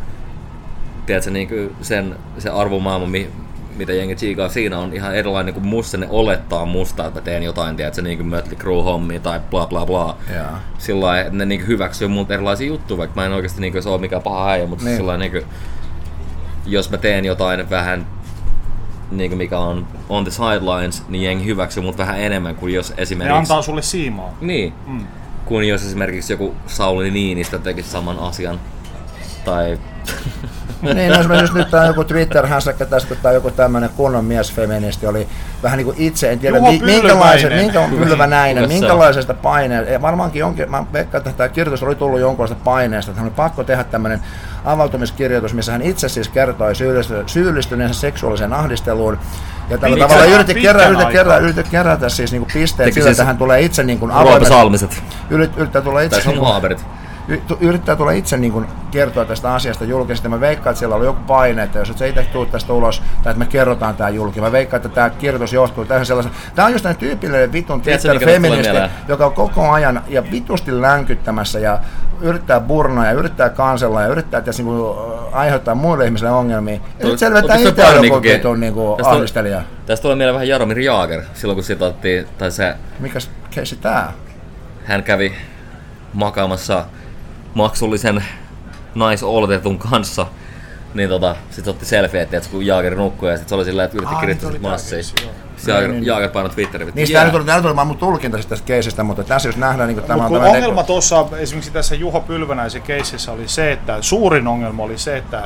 Tiedätkö, niinku sen, se arvomaailma, mitä jengi tsiikaa siinä on ihan erilainen kuin musta, ne olettaa musta, että mä teen jotain, tiedätkö, niinku Mötley Crüe-hommia tai bla bla bla. Yeah. Sillä lailla, että ne niinku hyväksyy multa erilaisia juttuja, vaikka mä en oikeesti niinku se oo mikään paha äijä, mutta niin. Sillä lailla niinku... Jos mä teen jotain vähän, niin mikä on on the sidelines, niin jengi hyväksyy mut vähän enemmän kuin jos esimerkiksi... Ne antaa sulle siimaa. Niin, mm. kuin jos esimerkiksi joku Sauli Niinistö tekisi saman asian. Tai... niin, no esimerkiksi nyt tää joku Twitter-hässäkkä tästä, tai joku tämmönen kunnon miesfeministi oli vähän niinku itse, en tiedä mi- minkälaisen, minkä on Pylvänäinen, minkälaisesta paineesta, ja varmaankin jonkin, mä veikkaan, että tämä kirjoitus oli tullut jonkinlaista paineesta, että hän oli pakko tehdä tämmönen avautumiskirjoitus, missä hän itse siis kertoi syyllistyneensä seksuaaliseen ahdisteluun, ja tällä niin, tavalla yritti, kerä, yritti, kerä, yritti kerätä siis niinku pisteet sillä, että hän tulee itse niinku avoimesti, yrittää tulla itse tai haaverit. Yrittää tulla itse niin kuin kertoa tästä asiasta julkisesti. Mä veikkaan, että siellä oli joku paine, että jos et sä itse tuu tästä ulos, tai että me kerrotaan tää julki. Mä veikkaan, että tää kirjoitus johtuu tähän sellaisen. Tää on just näin tyypillinen vitun Twitter-feministi, joka on koko ajan ja vitusti länkyttämässä ja yrittää burnoa ja yrittää kansella ja yrittää tässä, niin kuin, aiheuttaa muille ihmisille ongelmia. Ja nyt selvetää itse joku vitun niin ahdistelija. Tästä tulee mieleen vähän Jaromir Jaager silloin, kun siitä otettiin, tai se... Mikäs keissi tää? Hän kävi makaamassa maksullisen naisoletetun kanssa, niin tota, sit se otti selfie, että kun Jaager nukkui ja sit se oli silleen, että yritti kirjoittaa sit massia. Sitten Jaager painoi Twitteriin. Niin, yeah. Täällä tuli vaan mun tulkinta tästä keisistä, mutta tässä jos nähdään niin tämä on tämä ongelma tuossa, esimerkiksi tässä Juho Pylvänäisen keisissä oli se, että suurin ongelma oli se, että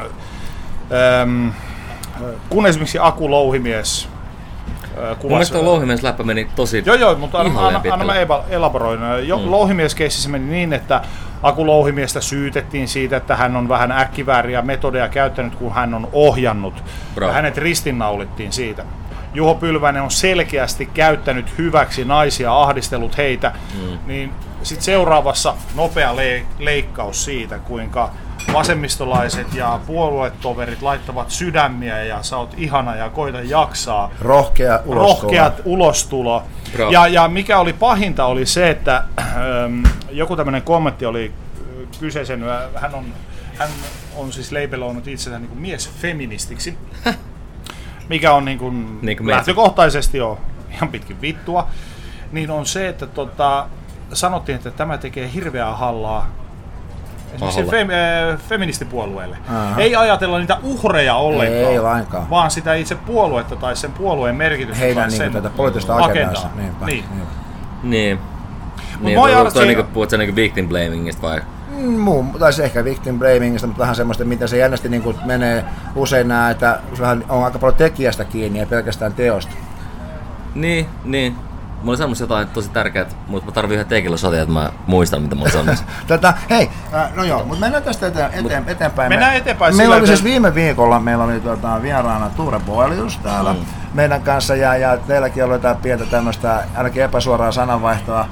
ähm, kun esimerkiksi Aku Louhimies Mun mielestä tuo Louhimies-läppä meni tosi Joo, joo, mutta anna, anna, anna mä elaboroin. Jo, mm. Louhimies-keississä meni niin, että Aku Louhimiestä syytettiin siitä, että hän on vähän äkkivääriä metodeja käyttänyt, kun hän on ohjannut. Ja hänet ristinnaulittiin siitä. Juho Pylvänen on selkeästi käyttänyt hyväksi naisia, ahdistellut heitä. Mm. Niin sitten seuraavassa nopea le- leikkaus siitä, kuinka vasemmistolaiset ja puoluetoverit laittavat sydämiä ja sä oot ihana ja koita jaksaa. Rohkea ulostulo. Rohkeat ulostulo. Ja, ja mikä oli pahinta oli se, että ähm, joku tämmöinen kommentti oli kyseisen, hän on, hän on siis leipeloinut itsensä niin kuin miesfeministiksi, mikä on niin kuin niin kuin lähtökohtaisesti jo ihan pitkin vittua, niin on se, että tota, sanottiin, että tämä tekee hirveää hallaa esimerkiksi fem- feministipuolueelle. Aha. Ei ajatella niitä uhreja ollenkaan, ei lainkaan, vaan sitä itse puoluetta tai sen puolueen merkitystä. Heidän niin sen tätä poliittista agendaa. Niin. Niin. Niin. Niin, tuo, tuo, tuo, niinku, puhut sä niinku victim blamingista vai? Muu, tai se ehkä victim blamingista, mutta vähän semmoista, miten se jännästi niin kuin menee usein nää, että sehän on aika paljon tekijästä kiinni ja pelkästään teosta. Niin, niin. Mä olin sanonut jotain tosi tärkeää, mutta mä tarvitsen yhden tekiläsotia, että mä muistan, mitä mä olin sanonut. Tätä, hei, äh, no joo, mutta mennään tästä eteen, eteen, eteenpäin. Mennään eteenpäin. Meillä oli että... siis viime viikolla, meillä oli tuota, vieraana Ture Boelius täällä mm. meidän kanssa, ja, ja teilläkin oli jotain pientä tämmöistä, ainakin epäsuoraa sananvaihtoa.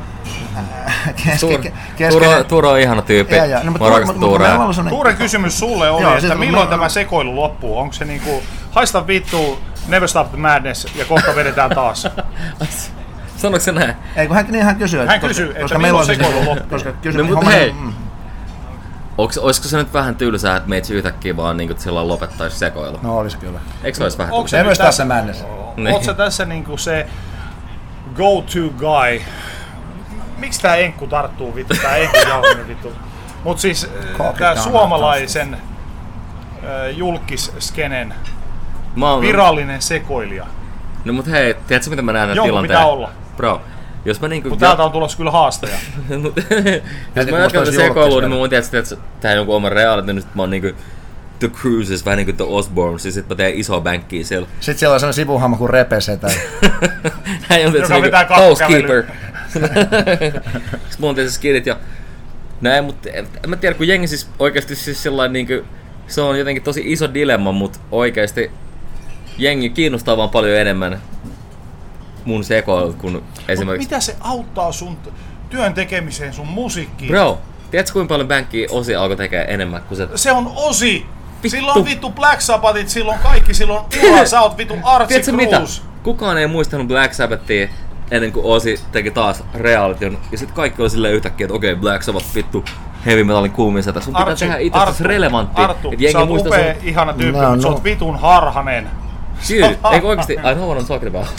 Tuuro on ihana tyyppi. Ja, ja. No, mä rakastan Tuurea. Tuuren kysymys sulle oli, joo, että milloin mä... tämä sekoilu loppuu? Onko se niinku, haista vittu, never stop the madness, ja kohta vedetään taas? Sanoiko se näin? Ei, kun hän, niin hän kysyy, hän kysyy, että milloin sekoilu loppuu? Koska kysyy, no, mutta hei, mm. olisiko se nyt vähän tylsää, että meitä yhtäkkiä vaan niin silloin lopettaisi sekoilu? No olisi kyllä. Eikö se olisi vähän tylsää? Never stop the madness. Ootko sä tässä niinku se go-to guy? Miksi tää enkku tarttuu vittu, tää enkku jauhinen vittu? Mut siis tää suomalaisen äh, julkisskenen virallinen sekoilija. No mut hei, tiedätkö mitä mä näen tämän tilanteen? Pitää olla. Bro, jos mä niinku... Mut täältä on tulossa kyllä haastaja. Jos mä jatkan tätä sekoilua, niin mä voin tiedä, että tää on jonkun oman reality, niin sit mä oon niinku The Cruises, vähän niinku The Osbournes, ja sit mä teen isoa bänkkiä siellä. Sit siellä on sellainen sivuhamma kuin Repesetä. Näin on tietysti niinku housekeeper. Sitten mulla on tietysti skidit ja näin, mutta en mä tiedä, kun jengi siis oikeesti siis sellainen niinku, se on jotenkin tosi iso dilemma, mutta oikeesti jengi kiinnostaa vaan paljon enemmän mun sekoilut kuin esimerkiksi... Mut mitä se auttaa sun työn tekemiseen, sun musiikkiin? Bro, tiedätkö kuinka paljon bänkkiä Osi alkoi tekee enemmän kuin se... Se on Osi! Vittu. Silloin vittu Black Sabbathit, silloin kaikki, silloin Ura, sä oot vittu Archie Cruz. Kukaan ei muistanut Black Sabbathia ennen kuin Osi teki taas realityn. Ja sit kaikki oli silleen yhtäkkiä, että okei, okay, Black Sabbath vittu heavy metallin kuumisetä. Sun pitää tehdä itse relevantti. Arttu, sä oot upea, sun... ihana tyyppi, no, mutta no. Sä oot vitun harhanen. Dude, eikö oikeesti? I know what I'm talking about.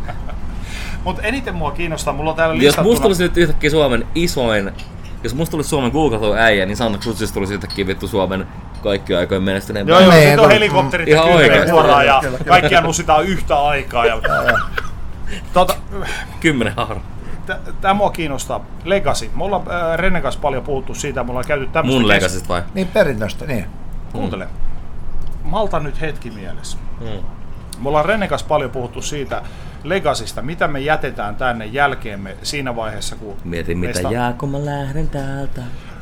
Mut eniten mua kiinnostaa, mulla on täällä listattuna... Jos musta tulisi nyt yhtäkkiä Suomen isoin... Jos musta tulisi Suomen googlattu äijä, niin Santa Cruzista tulisi yhtäkkiä vittu Suomen kaikki aikojen menestyneen. Joo, joo, sit on helikopterit ja kymmenen suoraan ja kaikkia nusitaan yhtä aikaa. Ja... Tota, Kymmenen haara. Tää mua kiinnostaa. Legacy. Me ollaan äh, Renen kanssa paljon puhuttu siitä, me ollaan käyty tämmöstä... Mun Legacysta vai? Niin perinnöstä, niin. Kuuntele. Mm. Malta nyt hetki mielessä. Mm. Me ollaan Renen kanssa paljon puhuttu siitä Legacysta, mitä me jätetään tänne jälkeemme siinä vaiheessa, kun... Mietin, meistä... mitä jää, kun mä lähden täältä.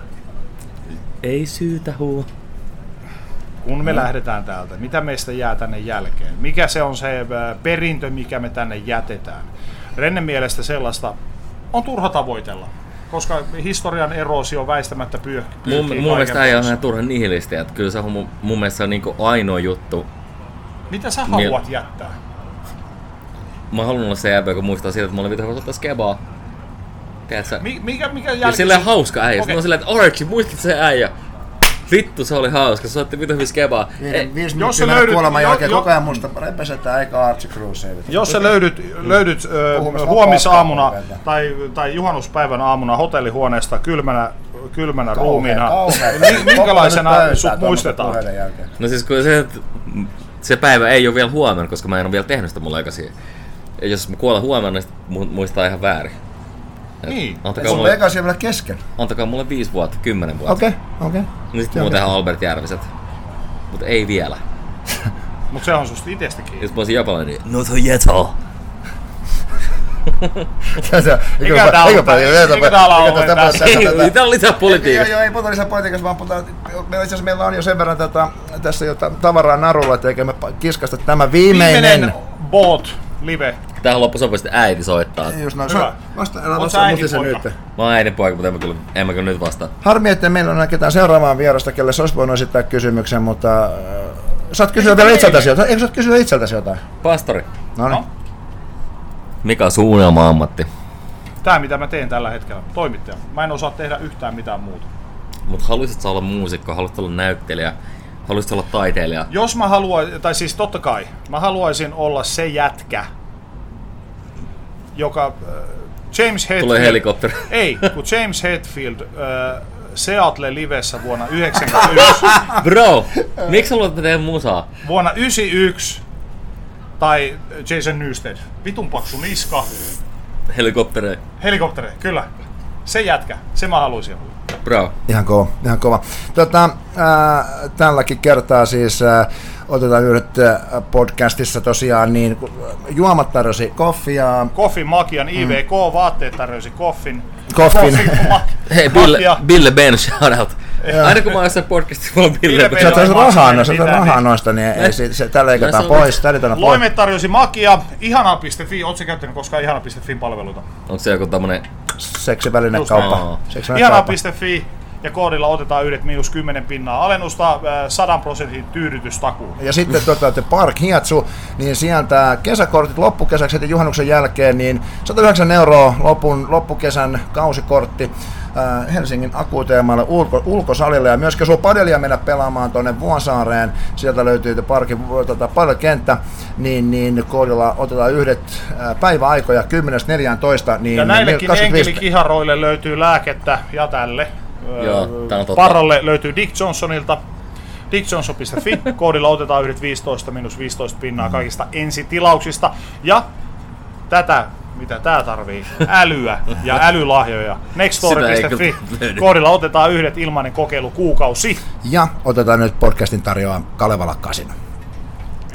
Ei syytä huu. Kun me mm. lähdetään täältä, mitä meistä jää tänne jälkeen? Mikä se on se perintö, mikä me tänne jätetään? Rennen mielestä sellaista on turha tavoitella, koska historian eroosio väistämättä pyyhkii. Mun, mun mielestä ei ole ihan turha nihilisti, että kyllä se on mun, mun mielestä se on niinku ainoa juttu. Mitä sä haluat Mil... jättää? Mä haluan olla se jäbä, kun muistaa siitä, että mä olin vittu ottaa skebaa. Tiedätkö? Mi- mikä, mikä jälkeen? Ja silleen hauska äijä. Okay. Sitten on silleen, että Archie, muistit se äijä? Vittu, se oli hauska, se otti vittu hyvin skebaa. Viisi minuuttia mennä kuoleman jälkeen koko ajan musta repesetään, eikä Archie Cruz. Jos sä löydyt, löydyt äh, huomisaamuna tai, tai juhannuspäivän aamuna hotellihuoneesta kylmänä, kylmänä ruumiina, niin minkälaisena sut muistetaan? No siis kun se, se päivä ei ole vielä huomenna, koska mä en ole vielä tehnyt sitä mun Legacyä. Ja jos mä kuolen huomenna, niin muistaa ihan väärin. Niin. Et sun Legacy on vielä kesken. Antakaa mulle viisi vuotta, kymmenen vuotta. Okei, okay, okei. Okay. No sit mulla tehdään Albert Järviset. Mut ei vielä. Mut se on susta itestäkin. Jos mä olisin japalainen, niin no to yeto. Eikä tää ole Tää on lisää politiikasta. Joo, ei puhuta lisää politiikasta, vaan puhutaan... Itse asiassa meillä on jo sen verran tätä, tässä jo tavaraa narulla, että eikä me kiskasta tämä viimeinen... Viimeinen Boat live. Tähän loppu sopisesti äiti soittaa. Just näin. Vasta, älä vasta muuten sen nyt. Mä oon äidin poika, mutta en mä kyllä, en mä kyllä nyt vastaa. Harmi, että meillä on ketään seuraavaan vierasta, kelle se olisi voinut esittää kysymyksen, mutta... Äh, saat kysyä vielä itseltäsi jotain. Eikö saat kysyä itseltäsi jotain? Pastori. Noniin. No. Mikä on sun unelma-ammatti? Tää mitä mä teen tällä hetkellä, toimittaja. Mä en osaa tehdä yhtään mitään muuta. Mut haluaisit sä olla muusikko, haluaisit olla näyttelijä, haluaisit olla taiteilija? Jos mä haluaisin, tai siis totta kai, mä haluaisin olla se jätkä, joka... Äh, James Hetfield... Tulee helikopteri. Ei, kun James Hetfield äh, Seattle livessä vuonna yhdeksänkymmentäyksi. Bro, miksi sä luulet, että teen musaa? Vuonna yhdeksänkymmentäyksi. Tai Jason Newsted. Vitun paksu niska. Helikopterei. Helikopterei, kyllä. Se jätkä, se mä haluaisin olla. Bro. Ihan kova, ihan kova. Tota, ää, tälläkin kertaa siis ää, otetaan yhdet ää, podcastissa tosiaan, niin juomat tarjosi koffia. Koffin Makian I V K, mm. vaatteet tarjosi Koffin. Koffin. Hei, Bille, Bille Ben, shoutout. Aina kun mä oon jossain podcastissa, mulla on Bille Ben. Sä oot rahaa, no, rahaa noista, niin ei, se, se, tää leikataan no, pois. pois. Loimet tarjosi Makia, ihana piste fi. Ootko sä käyttänyt koskaan ihana piste fin palveluita? Onko se joku tämmönen seksivälinekauppa? ihana piste fi. Ja koodilla otetaan yhdet miinus kymmenen pinnaa alennusta, sadan prosentin tyydytystakuu. Ja sitten tuota, Park Hiatsu, niin sieltä kesäkortit loppukesäksi heti juhannuksen jälkeen, niin sata yhdeksän euroa lopun, loppukesän kausikortti äh, Helsingin akuteemalle ulko, ulkosalille. Ja myöskin sulla padelia mennä pelaamaan tuonne Vuosaareen, sieltä löytyy Parkin tuota, padelkenttä, niin, niin koodilla otetaan yhdet äh, päiväaikoja kymmenestä neljääntoista. Niin ja näillekin enkelikiharoille löytyy lääkettä ja tälle. Joo, Parralle löytyy Dick Johnsonilta. dick johnson piste fi. Koodilla otetaan yhdet viisitoista miinus viisitoista pinnaa kaikista ensitilauksista. Ja tätä, mitä tää tarvii, älyä ja älylahjoja. nextstory piste fi. Koodilla otetaan yhdet ilmainen kokeilu kuukausi. Ja otetaan nyt podcastin tarjoaa Kalevala Casino.